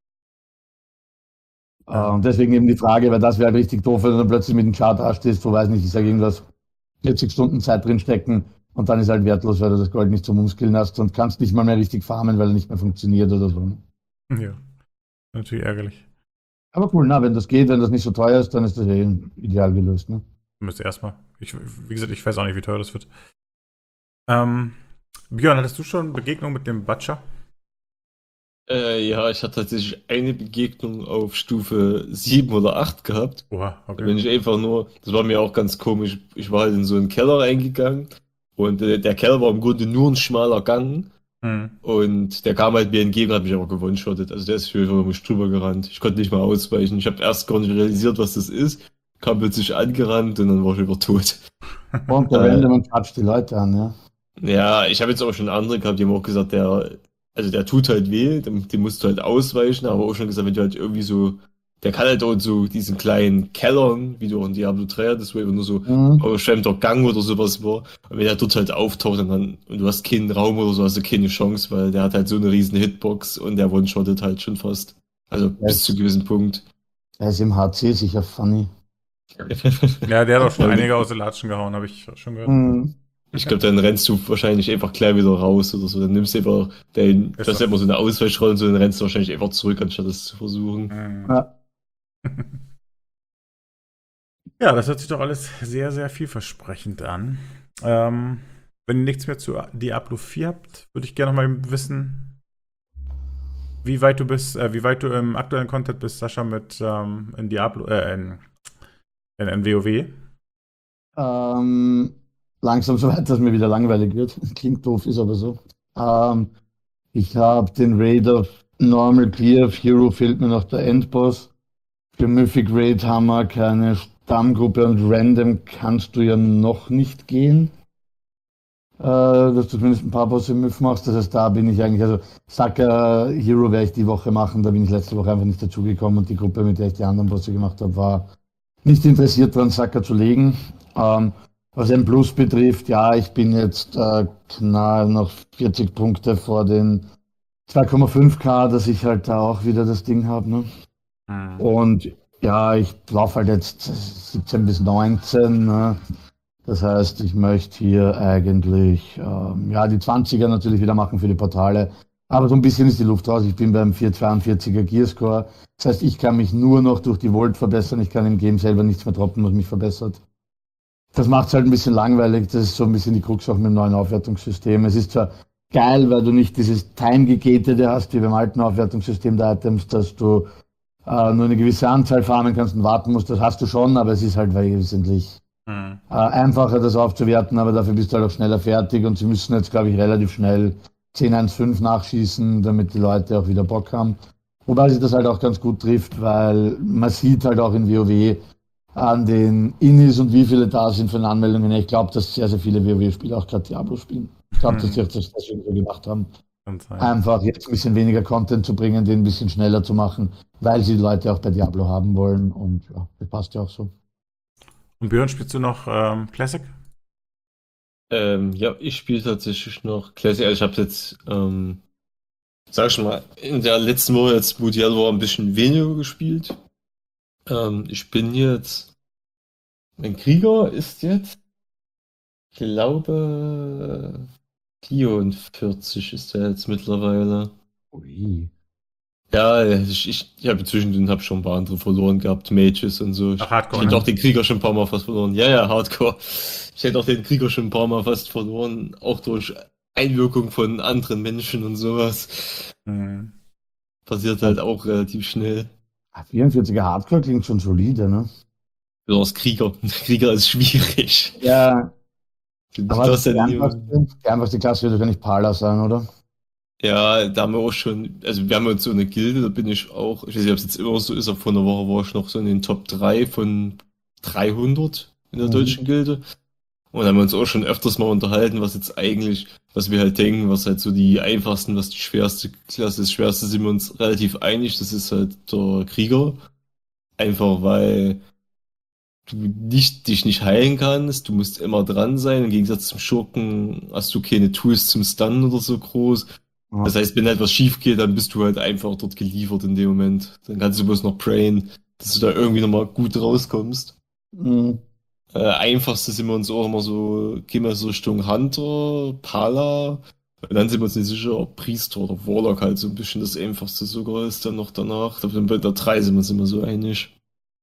Ja. Äh, Und deswegen eben die Frage, weil das wäre halt richtig doof, wenn du dann plötzlich mit dem Chart dastehst, wo weiß nicht, ich sage irgendwas, vierzig Stunden Zeit drinstecken und dann ist halt wertlos, weil du das Gold nicht zum Umskillen hast und kannst nicht mal mehr richtig farmen, weil er nicht mehr funktioniert oder so. Ja. Natürlich ärgerlich. Aber cool, na, wenn das geht, wenn das nicht so teuer ist, dann ist das eh ideal gelöst, ne? Müsste erstmal. Ich, wie gesagt, ich weiß auch nicht, wie teuer das wird. Ähm, Björn, hattest du schon Begegnung mit dem Butcher? Äh, ja, ich hatte tatsächlich eine Begegnung auf Stufe sieben oder acht gehabt. Oha, Da okay. bin ich einfach nur, das war mir auch ganz komisch. Ich war halt in so einen Keller reingegangen und äh, der Keller war im Grunde nur ein schmaler Gang. Hm. Und der kam halt mir entgegen, hat mich aber gewone-shottet. Also der ist für mich drüber gerannt. Ich konnte nicht mal ausweichen. Ich habe erst gar nicht realisiert, was das ist. Kam plötzlich angerannt und dann war ich über tot. Und der Äh, Random und quatscht die Leute an, ja. Ja, ich habe jetzt auch schon andere gehabt, die haben auch gesagt, der, also der tut halt weh, dem, dem musst du halt ausweichen, aber auch schon gesagt, wenn du halt irgendwie so, der kann halt auch so diesen kleinen Kellern, wie du auch in Diablo drei hattest, wo einfach nur so Mhm. überschwemmter Gang oder sowas war. Und wenn er dort halt auftaucht und dann, und du hast keinen Raum oder so, hast du keine Chance, weil der hat halt so eine riesen Hitbox und der one-shottet halt schon fast. Also bis Yes. zu einem gewissen Punkt. Er ist im H C sicher funny. Ja, der hat auch schon Ja, einige aus den Latschen gehauen, habe ich schon gehört. Mhm. Ich glaube, dann rennst du wahrscheinlich einfach gleich wieder raus oder so. Dann nimmst du einfach, den, Ist das ist so. immer so eine Ausweichrolle und so, dann rennst du wahrscheinlich einfach zurück, anstatt es zu versuchen. Hm. Ja. Ja, das hört sich doch alles sehr, sehr vielversprechend an. Ähm, wenn ihr nichts mehr zu Diablo vier habt, würde ich gerne noch mal wissen, wie weit du bist, äh, wie weit du im aktuellen Content bist, Sascha, mit ähm, in Diablo, äh, in, in, in WoW. Ähm, langsam so weit, dass mir wieder langweilig wird. Klingt doof, ist aber so. Ähm, ich habe den Raid auf Normal Clear, auf Hero fehlt mir noch der Endboss. Für Mythic Raid haben wir keine Stammgruppe und Random kannst du ja noch nicht gehen. Äh, dass du zumindest ein paar Bosse im Myth machst. Das heißt, da bin ich eigentlich, also Saka Hero werde ich die Woche machen, da bin ich letzte Woche einfach nicht dazugekommen und die Gruppe, mit der ich die anderen Bosse gemacht habe, war nicht interessiert daran, Saka zu legen. Ähm, was M Plus betrifft, ja, ich bin jetzt äh, knapp noch vierzig Punkte vor den zwei Komma fünf K, dass ich halt da auch wieder das Ding habe. Ne? Hm. Und ja, ich laufe halt jetzt siebzehn bis neunzehn. Ne? Das heißt, ich möchte hier eigentlich ähm, ja, die zwanziger natürlich wieder machen für die Portale. Aber so ein bisschen ist die Luft raus. Ich bin beim vierhundertzweiundvierziger Gearscore. Das heißt, ich kann mich nur noch durch die Volt verbessern. Ich kann im Game selber nichts mehr droppen, was mich verbessert. Das macht es halt ein bisschen langweilig. Das ist so ein bisschen die Krux auch mit dem neuen Aufwertungssystem. Es ist zwar geil, weil du nicht dieses Time-Gegatete hast, wie beim alten Aufwertungssystem der Items, dass du äh, nur eine gewisse Anzahl farmen kannst und warten musst. Das hast du schon, aber es ist halt wesentlich Hm. äh, einfacher, das aufzuwerten, aber dafür bist du halt auch schneller fertig und sie müssen jetzt, glaube ich, relativ schnell zehn eins fünf nachschießen, damit die Leute auch wieder Bock haben. Wobei sich das halt auch ganz gut trifft, weil man sieht halt auch in WoW an den Innis und wie viele da sind von Anmeldungen. Ich glaube, dass sehr, sehr viele WoW-Spieler auch gerade Diablo spielen. Ich glaube, dass Hm, sie auch das deswegen so gemacht haben. kann sein. Einfach jetzt ein bisschen weniger Content zu bringen, den ein bisschen schneller zu machen, weil sie die Leute auch bei Diablo haben wollen. Und ja, das passt ja auch so. Und Björn, spielst du noch ähm, Classic? Ähm, ja, ich spiele tatsächlich noch Classic. Also ich habe jetzt, ähm, sag ich mal, in der letzten Woche jetzt, wo Diablo war, ein bisschen weniger gespielt. Ähm, ich bin jetzt, mein Krieger ist jetzt, ich glaube, vierundvierzig ist er jetzt mittlerweile. Ui. Ja, ich, ich, ich habe zwischendrin hab schon ein paar andere verloren gehabt, Mages und so. Ach, Ich, ich Hardcore, hätte ne? auch den Krieger schon ein paar Mal fast verloren. Ja, ja, Hardcore. Ich hätte auch den Krieger schon ein paar Mal fast verloren, auch durch Einwirkung von anderen Menschen und sowas. Hm. Passiert halt auch relativ schnell. vierundvierziger Hardcore klingt schon solide, ne? Besonders Krieger. Krieger ist schwierig. Ja, Du, du aber was darfst ist ja die nie. einfachste? Die einfachste Klasse wird wahrscheinlich Pala sein, oder? Ja, da haben wir auch schon, also wir haben jetzt so eine Gilde, da bin ich auch, ich weiß nicht, ob es jetzt immer so ist, aber vor einer Woche war ich noch so in den Top drei von dreihundert in der Mhm. deutschen Gilde. Und da haben wir uns auch schon öfters mal unterhalten, was jetzt eigentlich, was wir halt denken, was halt so die einfachsten, was die schwerste Klasse ist. Schwerste sind wir uns relativ einig, das ist halt der Krieger. Einfach weil du nicht, dich nicht heilen kannst, du musst immer dran sein. Im Gegensatz zum Schurken hast du keine Tools zum Stunnen oder so groß. Ja. Das heißt, wenn halt was schief geht, dann bist du halt einfach dort geliefert in dem Moment. Dann kannst du bloß noch prayen, dass du da irgendwie nochmal gut rauskommst. Mhm. Äh, einfachste sind wir uns auch immer so, gehen wir so Richtung Hunter, Pala. Und dann sind wir uns nicht sicher, ob Priester oder Warlock halt so ein bisschen das einfachste sogar ist dann noch danach. Da sind wir bei der drei sind wir uns immer so einig.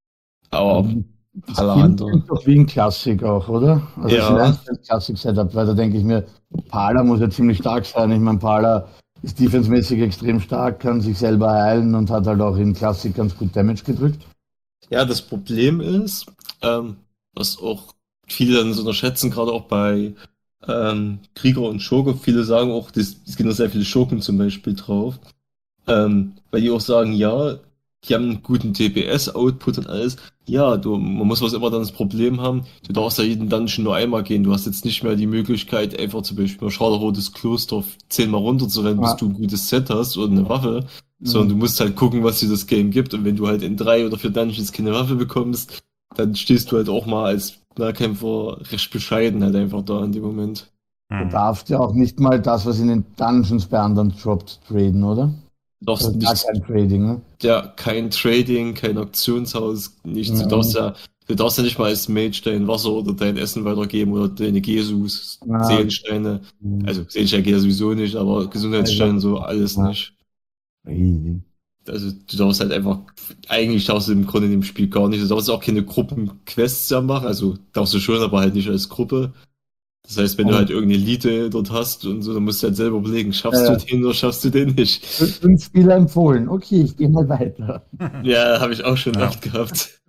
Aber Ähm, Die Pala Skills Hunter. sind doch wie ein Klassik auch, oder? Also es sind Ja, eins das Klassik-Setup, weil da denke ich mir, Pala muss ja ziemlich stark sein. Ich meine, Pala ist defensemäßig extrem stark, kann sich selber heilen und hat halt auch in Klassik ganz gut Damage gedrückt. ja, das Problem ist, ähm, was auch viele dann so unterschätzen, gerade auch bei ähm, Krieger und Schurke, viele sagen auch, das- es gibt noch sehr viele Schurken zum Beispiel drauf. Ähm, weil die auch sagen, ja, die haben einen guten D P S-Output und alles. Ja, du, man muss was immer dann das Problem haben, du darfst ja jeden Dungeon nur einmal gehen. Du hast jetzt nicht mehr die Möglichkeit, einfach zum Beispiel mal Schauderrotes Kloster zehnmal runterzurennen, bis Ja. du ein gutes Set hast oder eine Waffe. Sondern du Mhm. musst halt gucken, was dir das Game gibt. Und wenn du halt in drei oder vier Dungeons keine Waffe bekommst, dann stehst du halt auch mal als Nahkämpfer recht bescheiden halt einfach da in dem Moment. Du Hm. darfst ja auch nicht mal das, was in den Dungeons bei anderen droppt, traden, oder? Du darfst Also gar nichts. kein Trading, ne? Ja, kein Trading, kein Auktionshaus, nichts. Du darfst Mhm. ja, du darfst ja nicht mal als Mage dein Wasser oder dein Essen weitergeben oder deine Jesus, Ja. Seelensteine. Mhm. Also Seelensteine geht ja sowieso nicht, aber Gesundheitssteine so alles Ja. nicht. Easy. Also du darfst halt einfach, eigentlich darfst du im Grunde in dem Spiel gar nicht, du darfst auch keine Gruppenquests ja machen, also darfst du schon, aber halt nicht als Gruppe. Das heißt, wenn du Oh. halt irgendeine Elite dort hast und so, dann musst du halt selber überlegen, schaffst Ja. du den oder schaffst du den nicht. Fünf Spieler empfohlen. Okay, ich gehe mal weiter. Ja, habe ich auch schon Ja. oft gehabt.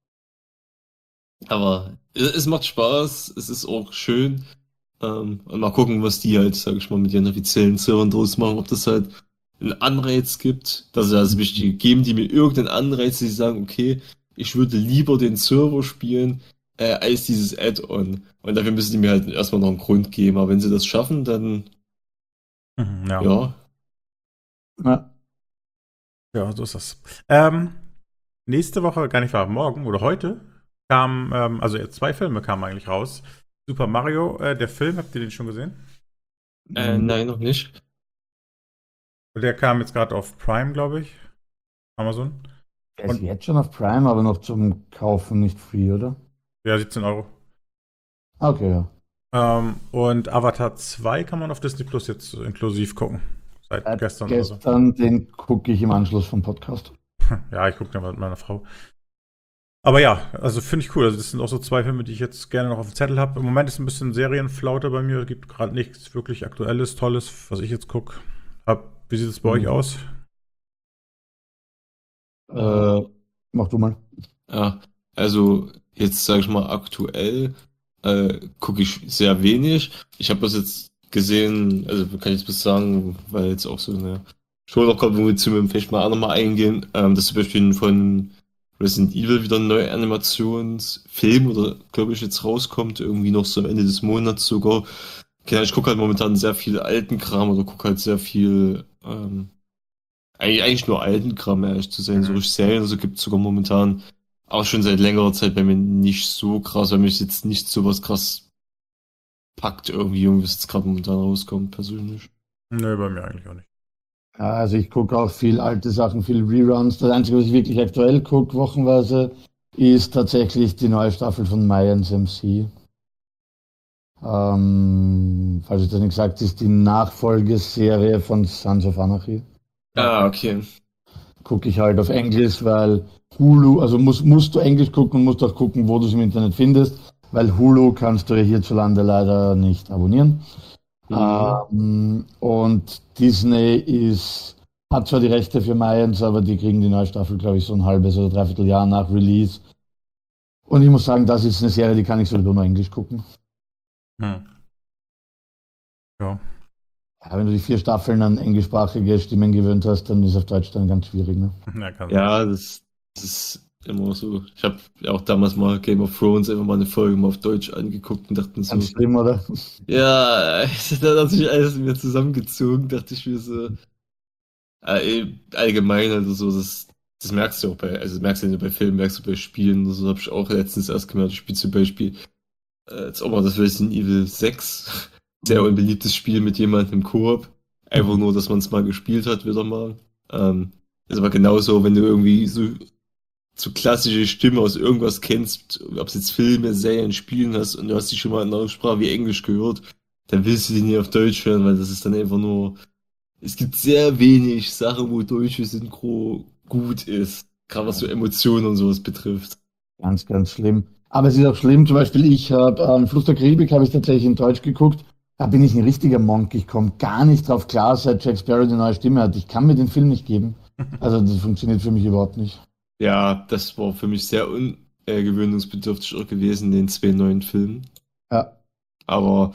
Aber es, es macht Spaß, es ist auch schön. Ähm, und mal gucken, was die halt, sag ich mal, mit ihren offiziellen Servern draus machen, ob das halt einen Anreiz gibt. Das ist ja das Wichtige. Geben die mir irgendeinen Anreiz, die sagen, okay, ich würde lieber den Server spielen, äh, als dieses Add-on. Und dafür müssen die mir halt erstmal noch einen Grund geben. Aber wenn sie das schaffen, dann, Mhm, ja. ja. Ja. Ja, so ist das. Ähm, nächste Woche, gar nicht wahr, morgen oder heute, kam, ähm, also jetzt zwei Filme kamen eigentlich raus. Super Mario, äh, der Film, habt ihr den schon gesehen? Äh, nein, noch nicht. Der kam jetzt gerade auf Prime, glaube ich. Amazon. Der ist Und- jetzt schon auf Prime, aber noch zum Kaufen nicht free, oder? Ja, siebzehn Euro. Okay, ja. Ähm, und Avatar zwei kann man auf Disney Plus jetzt inklusiv gucken. Seit Seit gestern oder so. gestern, den gucke ich im Anschluss vom Podcast. Ja, ich gucke den mal mit meiner Frau. Aber ja, also finde ich cool. Also das sind auch so zwei Filme, die ich jetzt gerne noch auf dem Zettel habe. Im Moment ist ein bisschen Serienflaute bei mir. Es gibt gerade nichts wirklich Aktuelles, Tolles, was ich jetzt gucke. Wie sieht es bei Mhm. euch aus? Äh, Mach du mal. Ja, also jetzt sage ich mal aktuell äh, gucke ich sehr wenig. Ich habe das jetzt gesehen, also kann ich jetzt bis sagen, weil jetzt auch so eine Schulter kommt, wo wir zu mir vielleicht mal auch nochmal eingehen, ähm, dass zum Beispiel von Resident Evil wieder ein neuer Animationsfilm oder glaube ich jetzt rauskommt, irgendwie noch so am Ende des Monats sogar. Okay, ich gucke halt momentan sehr viel alten Kram oder gucke halt sehr viel, ähm, eigentlich, eigentlich nur alten Kram, ehrlich zu sein. So richtig Serien, also gibt es sogar momentan auch schon seit längerer Zeit bei mir nicht so krass, weil mich jetzt nicht so was krass packt irgendwie, was jetzt gerade momentan rauskommt, persönlich. Nö, bei mir eigentlich auch nicht. Ja, also ich gucke auch viel alte Sachen, viel Reruns. Das Einzige, was ich wirklich aktuell gucke, wochenweise, ist tatsächlich die neue Staffel von Mayans M C. Ähm, falls ich das nicht gesagt, ist die Nachfolgeserie von Sons of Anarchy. Ah, okay. Gucke ich halt auf Englisch, weil Hulu, also musst, musst du Englisch gucken und musst auch gucken, wo du es im Internet findest, weil Hulu kannst du ja hierzulande leider nicht abonnieren. Mhm. Ähm, und Disney ist, hat zwar die Rechte für Mayans, aber die kriegen die neue Staffel, glaube ich, so ein halbes oder dreiviertel Jahr nach Release. Und ich muss sagen, das ist eine Serie, die kann ich sowieso nur Englisch gucken. Hm. Ja. Ja, wenn du die vier Staffeln an englischsprachige Stimmen gewöhnt hast, dann ist auf Deutsch dann ganz schwierig. Ne? Ja, kann sein. Ja, das, das ist immer so. Ich habe ja auch damals mal Game of Thrones einfach mal eine Folge mal auf Deutsch angeguckt und dachte mir so, Ganz schlimm, oder? ja, da hat sich alles mir zusammengezogen, dachte ich mir so, äh, allgemein, also so, das, das merkst du auch bei, also das merkst du nicht nur bei Filmen, merkst du bei Spielen, so habe ich auch letztens erst gemerkt, ich spiele zum Beispiel, äh, jetzt auch mal das Resident Evil sechs, sehr unbeliebtes Spiel mit jemandem im Koop, einfach nur, dass man es mal gespielt hat, wieder mal. Ähm, ist aber genauso, wenn du irgendwie so, so klassische Stimme aus irgendwas kennst, ob es jetzt Filme, Serien, Spielen hast und du hast die schon mal in einer Sprache wie Englisch gehört, dann willst du die nie auf Deutsch hören, weil das ist dann einfach nur. Es gibt sehr wenig Sachen, wo deutsche Synchro gut ist. Gerade was so Emotionen und sowas betrifft. Ganz, ganz schlimm. Aber es ist auch schlimm, zum Beispiel ich habe ähm, Fluch der Karibik habe ich tatsächlich in Deutsch geguckt. Da bin ich ein richtiger Monk. Ich komme gar nicht drauf klar, seit Jack Sparrow die neue Stimme hat. Ich kann mir den Film nicht geben. Also das funktioniert für mich überhaupt nicht. Ja, das war für mich sehr ungewöhnungsbedürftig auch gewesen, den zwei neuen Filmen. Ja. Aber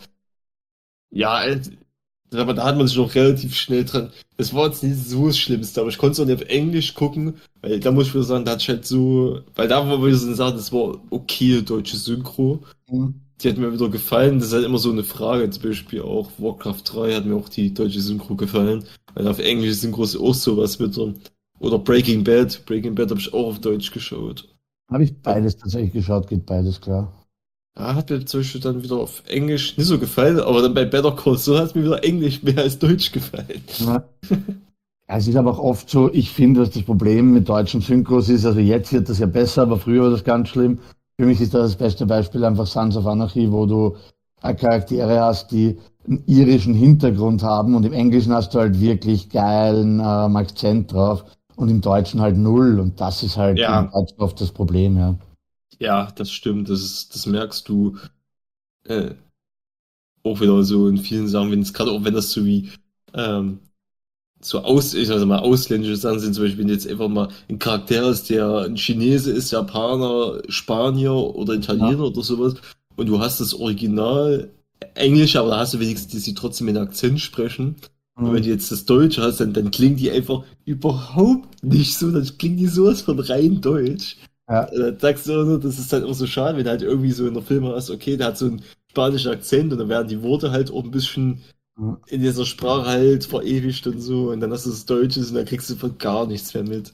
ja, äh, aber da hat man sich noch relativ schnell dran. Das war jetzt nicht so das Schlimmste, aber ich konnte es auch nicht auf Englisch gucken, weil da muss ich wieder sagen, da hatte ich halt so, weil da war wieder so eine Sache, das war okay deutsche Synchro. Mhm. Die hat mir wieder gefallen. Das ist halt immer so eine Frage. Zum Beispiel auch Warcraft drei hat mir auch die deutsche Synchro gefallen. Weil auf Englisch Synchro ist auch sowas mit drin. Oder Breaking Bad. Breaking Bad habe ich auch auf Deutsch geschaut. Habe ich beides tatsächlich geschaut, geht beides klar. Ja, hat mir zum Beispiel dann wieder auf Englisch nicht so gefallen, aber dann bei Better Call Saul hat mir wieder Englisch mehr als Deutsch gefallen. Ja. Ja, es ist aber auch oft so, ich finde, dass das Problem mit deutschen Synchros ist, also jetzt wird das ja besser, aber früher war das ganz schlimm. Für mich ist das das beste Beispiel einfach Sons of Anarchy, wo du äh, Charaktere hast, die einen irischen Hintergrund haben und im Englischen hast du halt wirklich geilen ähm, Akzent drauf und im Deutschen halt null und das ist halt Ja. im Deutschen oft das Problem, ja. Ja, das stimmt. Das ist, das merkst du äh, auch wieder so in vielen Sachen, wenn es gerade auch wenn das so wie ähm, so aus, ich sag mal, ausländische Sachen sind, zum Beispiel, wenn jetzt einfach mal ein Charakter ist, der ein Chinese ist, Japaner, Spanier oder Italiener oder sowas, und du hast das Original Englisch, aber da hast du wenigstens, die sie trotzdem in Akzent sprechen. Und wenn du jetzt das Deutsche hast, dann, dann klingen die einfach überhaupt nicht so, dann klingen die sowas von rein Deutsch. Ja. Dann sagst du nur, das ist halt auch so schade, wenn du halt irgendwie so in der Film hast, okay, der hat so einen spanischen Akzent und dann werden die Worte halt auch ein bisschen Ja. in dieser Sprache halt verewigt und so und dann hast du das Deutsches und dann kriegst du von gar nichts mehr mit.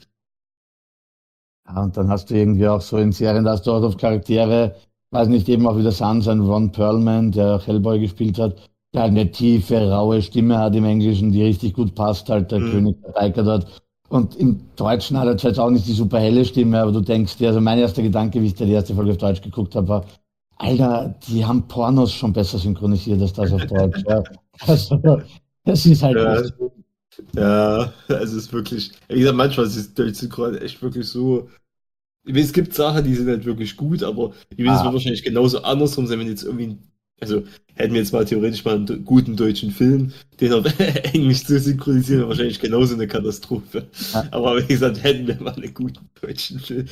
Ja, und dann hast du irgendwie auch so in Serien, da hast du auch oft Charaktere, weiß nicht, eben auch wieder Sans, ein Ron Perlman, der auch Hellboy gespielt hat, der halt eine tiefe, raue Stimme hat im Englischen, die richtig gut passt, halt der Mhm. König der Biker dort. Und im Deutschen hat er zwar jetzt auch nicht die super helle Stimme, aber du denkst dir, also mein erster Gedanke, wie ich da die erste Folge auf Deutsch geguckt habe, war, Alter, die haben Pornos schon besser synchronisiert als das auf Deutsch. Ja. Also, das ist halt Ja. echt so. Ja, also es ist wirklich, wie gesagt, manchmal ist es durch Synchron echt wirklich so. Ich weiß, es gibt Sachen, die sind halt wirklich gut, aber ich weiß, es Ah. wird wahrscheinlich genauso andersrum sein, wenn jetzt irgendwie, also hätten wir jetzt mal theoretisch mal einen do- guten deutschen Film, den auf Englisch zu synchronisieren, wäre wahrscheinlich genauso eine Katastrophe. Ja. Aber wie gesagt, hätten wir mal einen guten deutschen Film.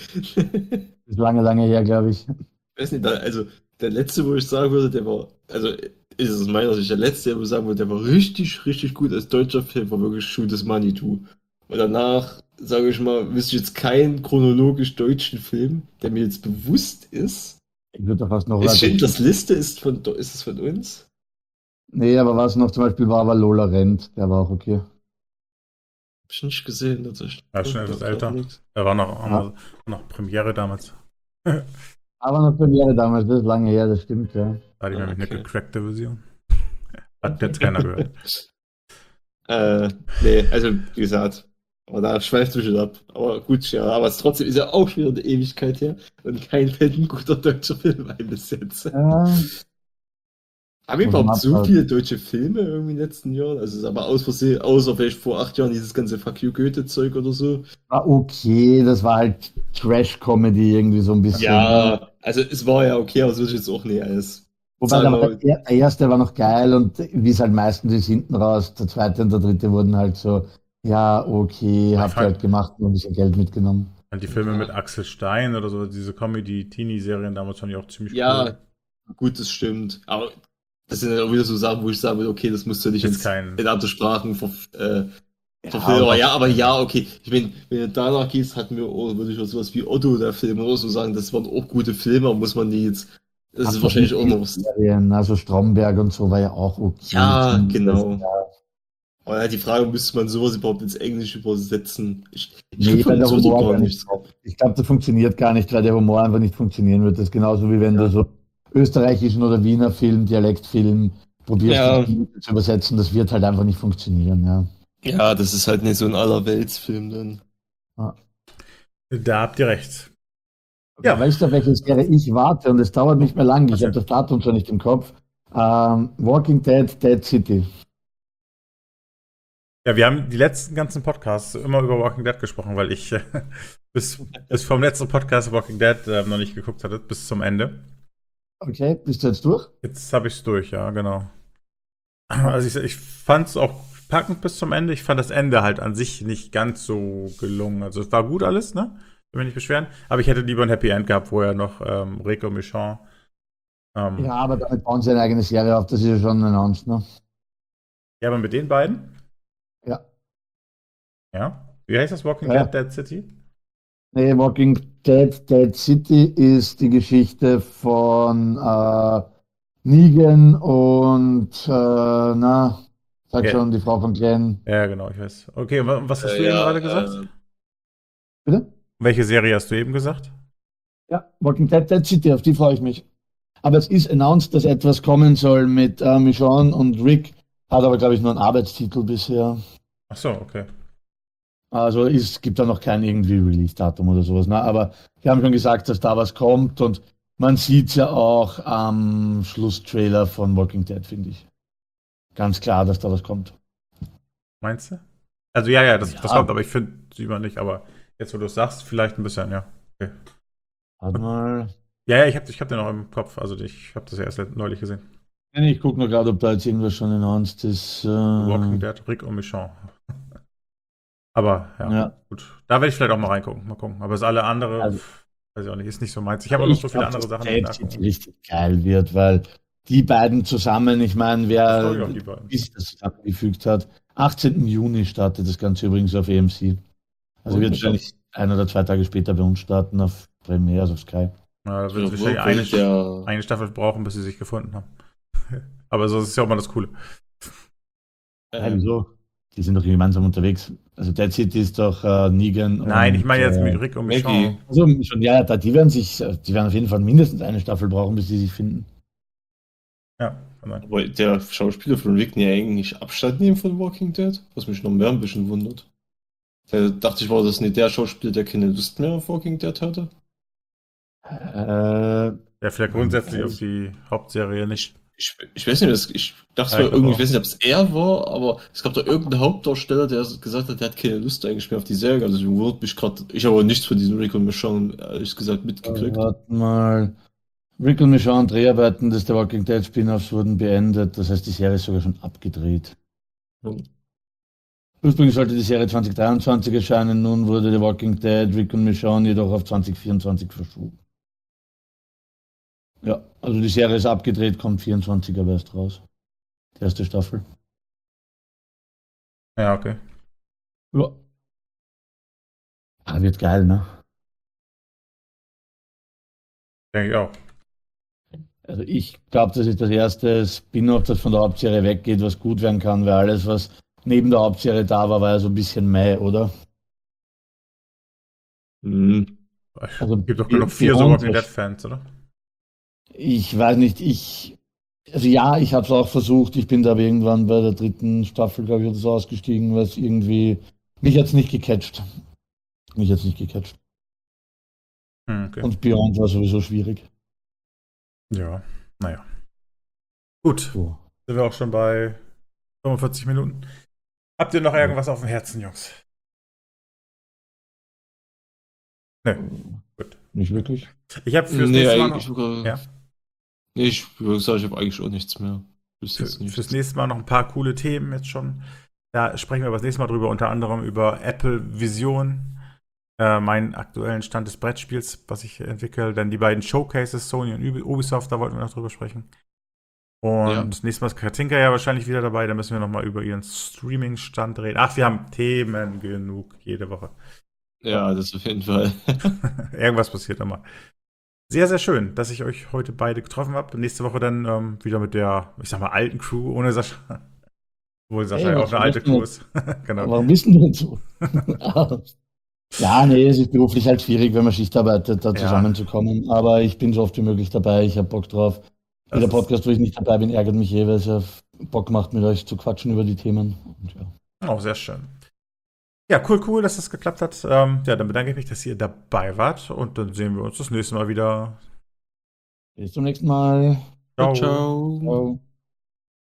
Das ist lange, lange her, glaube ich. Ich weiß nicht, da, also der letzte, wo ich sagen würde, der war, also ist es aus meiner Sicht der letzte, wo ich sagen würde, der war richtig, richtig gut als deutscher Film, war wirklich Shoot das Manitou. Und danach, sage ich mal, wüsste ich jetzt keinen chronologisch deutschen Film, der mir jetzt bewusst ist. Ich würde da fast noch Ist weiter. Schindlers Liste ist von, ist es von uns? Nee, aber was noch zum Beispiel war, war Lola Rent, der war auch okay. Hab ich nicht gesehen, tatsächlich. Er ist schon etwas Sagt älter. nichts. Er war noch, Ja. noch Premiere damals. Aber noch Premiere damals, das ist lange her, das stimmt, ja. Da hatte ich Ah, nämlich okay. eine gecrackte Version. Hat jetzt keiner gehört. Äh, nee, also wie gesagt, aber da schweift du schon ab. Aber gut, ja, aber es trotzdem ist ja auch wieder eine Ewigkeit her und kein fällt ein guter deutscher Film ein bis jetzt. Ja, Haben wir Muss man überhaupt so abwarten. viele deutsche Filme irgendwie in den letzten Jahren? Also es ist aber aus Versehen, außer vielleicht vor acht Jahren dieses ganze Fuck you Goethe-Zeug oder so. war okay, das war halt Trash-Comedy irgendwie so ein bisschen. Ja, also es war ja okay, aber es wird jetzt auch nicht alles. Wobei Sagen der, wir war- mal- der der erste war noch geil und wie es halt meistens ist, hinten raus, der zweite und der dritte wurden halt so, ja, okay, habt ihr fand- halt gemacht und ein bisschen Geld mitgenommen. Und die Filme mit Axel Stein oder so, diese Comedy-Teenie-Serien damals fand ich auch ziemlich Ja, cool. gut, das stimmt. Aber das sind ja auch wieder so Sachen, wo ich sagen würde, okay, das musst du nicht Jetzt ins, kein- in andere Sprachen ver, äh, Ja, verfilmen. Aber aber- ja, aber ja, okay. Ich meine, wenn du danach gehst, hatten wir, auch, würde ich auch sowas wie Otto, der Film, oder so sagen, das waren auch gute Filme, aber muss man die jetzt. Das ist Ach, wahrscheinlich die auch noch. Serien, also Stromberg und so war ja auch okay. Ja, Zumindest, genau. ja. Aber ja, die Frage, müsste man sowas überhaupt ins Englische übersetzen? Ich, ich Nee, weil der das wird Humor gar gar nichts. nicht. Ich glaube, das funktioniert gar nicht, weil der Humor einfach nicht funktionieren wird. Das ist genauso wie wenn du so österreichischen oder Wiener Film, Dialektfilm probierst Ja. die zu übersetzen. Das wird halt einfach nicht funktionieren, ja. Ja, das ist halt nicht so ein Allerweltsfilm dann. Da habt ihr recht. Ja. Ja. Weißt du, auf welche Serie ich warte? Und es dauert nicht mehr lang. Ich habe das Datum schon nicht im Kopf. Ähm, Walking Dead, Dead City. Ja, wir haben die letzten ganzen Podcasts immer über Walking Dead gesprochen, weil ich äh, bis, bis vom letzten Podcast Walking Dead äh, noch nicht geguckt hatte, bis zum Ende. Okay, bist du jetzt durch? Jetzt habe ich es durch, ja, genau. Also ich, ich fand es auch packend bis zum Ende. Ich fand das Ende halt an sich nicht ganz so gelungen. Also es war gut alles, ne? Will mich nicht beschweren. Aber ich hätte lieber ein Happy End gehabt, wo er noch ähm, Rico Michon. Ähm, Ja, aber damit bauen sie eine eigene Serie auf. Das ist ja schon announced, ne? ja, aber mit den beiden? Ja. Ja. Wie heißt das? Walking Ja. Dead, Dead City? Nee, Walking Dead, Dead City ist die Geschichte von äh, Negan und, äh, na, sag Ja. schon, die Frau von Glenn. Ja, genau, ich weiß. Okay, und wa- was hast Äh, du eben ja, gerade gesagt? äh, Bitte? Welche Serie hast du eben gesagt? Ja, Walking Dead, Dead City, auf die freue ich mich. Aber es ist announced, dass etwas kommen soll mit äh, Michonne und Rick, hat aber, glaube ich, nur einen Arbeitstitel bisher. Ach so, okay. Also es gibt da noch kein irgendwie Release-Datum oder sowas. Ne? Aber die haben schon gesagt, dass da was kommt und man sieht es ja auch am Schlusstrailer von Walking Dead, finde ich. Ganz klar, dass da was kommt. Meinst du? Also ja, ja, das, Ja. das kommt, aber ich finde sie immer nicht. Aber jetzt, wo du es sagst, vielleicht ein bisschen, ja. Okay. Warte mal. Ja, ja, ich habe ich hab den noch im Kopf. Also ich habe das ja erst neulich gesehen. Nee, Ich gucke nur gerade, ob da jetzt irgendwas schon announced ist. Äh, Walking Dead, Rick und Michonne. Aber ja, Ja. gut. Da werde ich vielleicht auch mal reingucken. Mal gucken. Aber das alle andere, Also- pf, weiß ich auch nicht, ist nicht so meins. Ich habe auch noch Ich so viele glaub, andere dass Sachen, die ich Dead City nachgucken. richtig geil wird, weil die beiden zusammen, ich meine, Das glaub ich auch, wer die beiden. wie sich das zusammengefügt hat. achtzehnten Juni startet das Ganze übrigens auf A M C. Also Oh, wird das wahrscheinlich ein oder zwei Tage später bei uns starten auf Premiere, also auf Sky. Ja, da wird Ja, es wo- wahrscheinlich eine, der- eine Staffel brauchen, bis sie sich gefunden haben. Aber so ist ja auch mal das Coole. Ja, ähm, wieso? Die sind doch gemeinsam unterwegs. Also Dead City ist doch äh, Negan Nein, und, ich meine jetzt äh, mit Rick und Maggie. Michonne. Also schon, ja, da, die werden sich, die werden auf jeden Fall mindestens eine Staffel brauchen, bis sie sich finden. Ja, kann sein. Aber der Schauspieler von Rick ja eigentlich Abstand nehmen von Walking Dead, was mich noch mehr ein bisschen wundert. Da dachte ich, war das nicht der Schauspieler, der keine Lust mehr auf Walking Dead hatte? Äh, Ja, vielleicht grundsätzlich auf die Hauptserie nicht. Ich, ich weiß nicht, das, ich dachte Ja, zwar ich irgendwie, glaub ich weiß nicht, ob es er war, aber es gab da irgendeinen Hauptdarsteller, der gesagt hat, der hat keine Lust eigentlich mehr auf die Serie. Also deswegen wundert mich gerade, ich habe aber nichts von diesem Rick und Michonne, ehrlich gesagt, mitgekriegt. warte mal. Rick und Michonne Dreharbeiten des The Walking Dead Spin-offs wurden beendet. Das heißt, die Serie ist sogar schon abgedreht. Hm. Ursprünglich sollte die Serie zwanzig dreiundzwanzig erscheinen, nun wurde The Walking Dead, Rick und Michonne jedoch auf zwanzig vierundzwanzig verschoben. Ja, also die Serie ist abgedreht, kommt vierundzwanzig aber erst raus. die erste Staffel. Ja, okay. Ja. Ah, wird geil, ne? Denke ich auch. Also ich glaube, das ist das erste Spin-off, das von der Hauptserie weggeht, was gut werden kann, weil alles, was neben der Hauptserie da war, war ja so ein bisschen Mäh, oder? Mhm. Also Es gibt doch Be- genug vier so Beyond, Walking was- Dead-Fans, oder? ich weiß nicht, ich, also ja, ich habe es auch versucht, ich bin da aber irgendwann bei der dritten Staffel, glaube ich, oder so ausgestiegen, was irgendwie, mich hat's nicht gecatcht. Mich hat's nicht gecatcht. Hm, okay. Und Beyond war sowieso schwierig. Ja, naja. Gut, So. sind wir auch schon bei fünfundvierzig Minuten. Habt ihr noch irgendwas auf dem Herzen, Jungs? Ne, gut. Nicht wirklich. Ich habe fürs Nee, nächste Mal eigentlich noch, sogar. ja, Nee, ich würde sagen, ich habe eigentlich auch nichts mehr. Bis für, jetzt nichts. fürs nächste Mal noch ein paar coole Themen jetzt schon. Da sprechen wir aber das nächste Mal drüber, unter anderem über Apple Vision, äh, meinen aktuellen Stand des Brettspiels, was ich entwickle. Dann die beiden Showcases, Sony und Ubi- Ubisoft, da wollten wir noch drüber sprechen. Und Ja. nächstes Mal ist Katinka ja wahrscheinlich wieder dabei. Da müssen wir nochmal über ihren Streaming-Stand reden. Ach, wir haben Themen genug jede Woche. Ja, das auf jeden Fall. Irgendwas passiert immer. Sehr, sehr schön, dass ich euch heute beide getroffen habe. Nächste Woche dann ähm, wieder mit der, ich sag mal, alten Crew ohne Sascha. Obwohl Sascha Ey, ja was auch eine alte vergisst du Crew nicht? ist. Genau. Warum bist du denn so? Ja, nee, es ist beruflich halt schwierig, wenn man Schicht arbeitet, da Ja. zusammenzukommen. Aber ich bin so oft wie möglich dabei. Ich habe Bock drauf. Das Jeder ist- Podcast, wo ich nicht dabei bin, ärgert mich eh, weil es ja Bock macht, mit euch zu quatschen über die Themen. Und ja. Oh, sehr schön. Ja, cool, cool, dass das geklappt hat. Ähm, ja, dann bedanke ich mich, dass ihr dabei wart und dann sehen wir uns das nächste Mal wieder. Bis zum nächsten Mal. Ciao. Ciao. Ciao.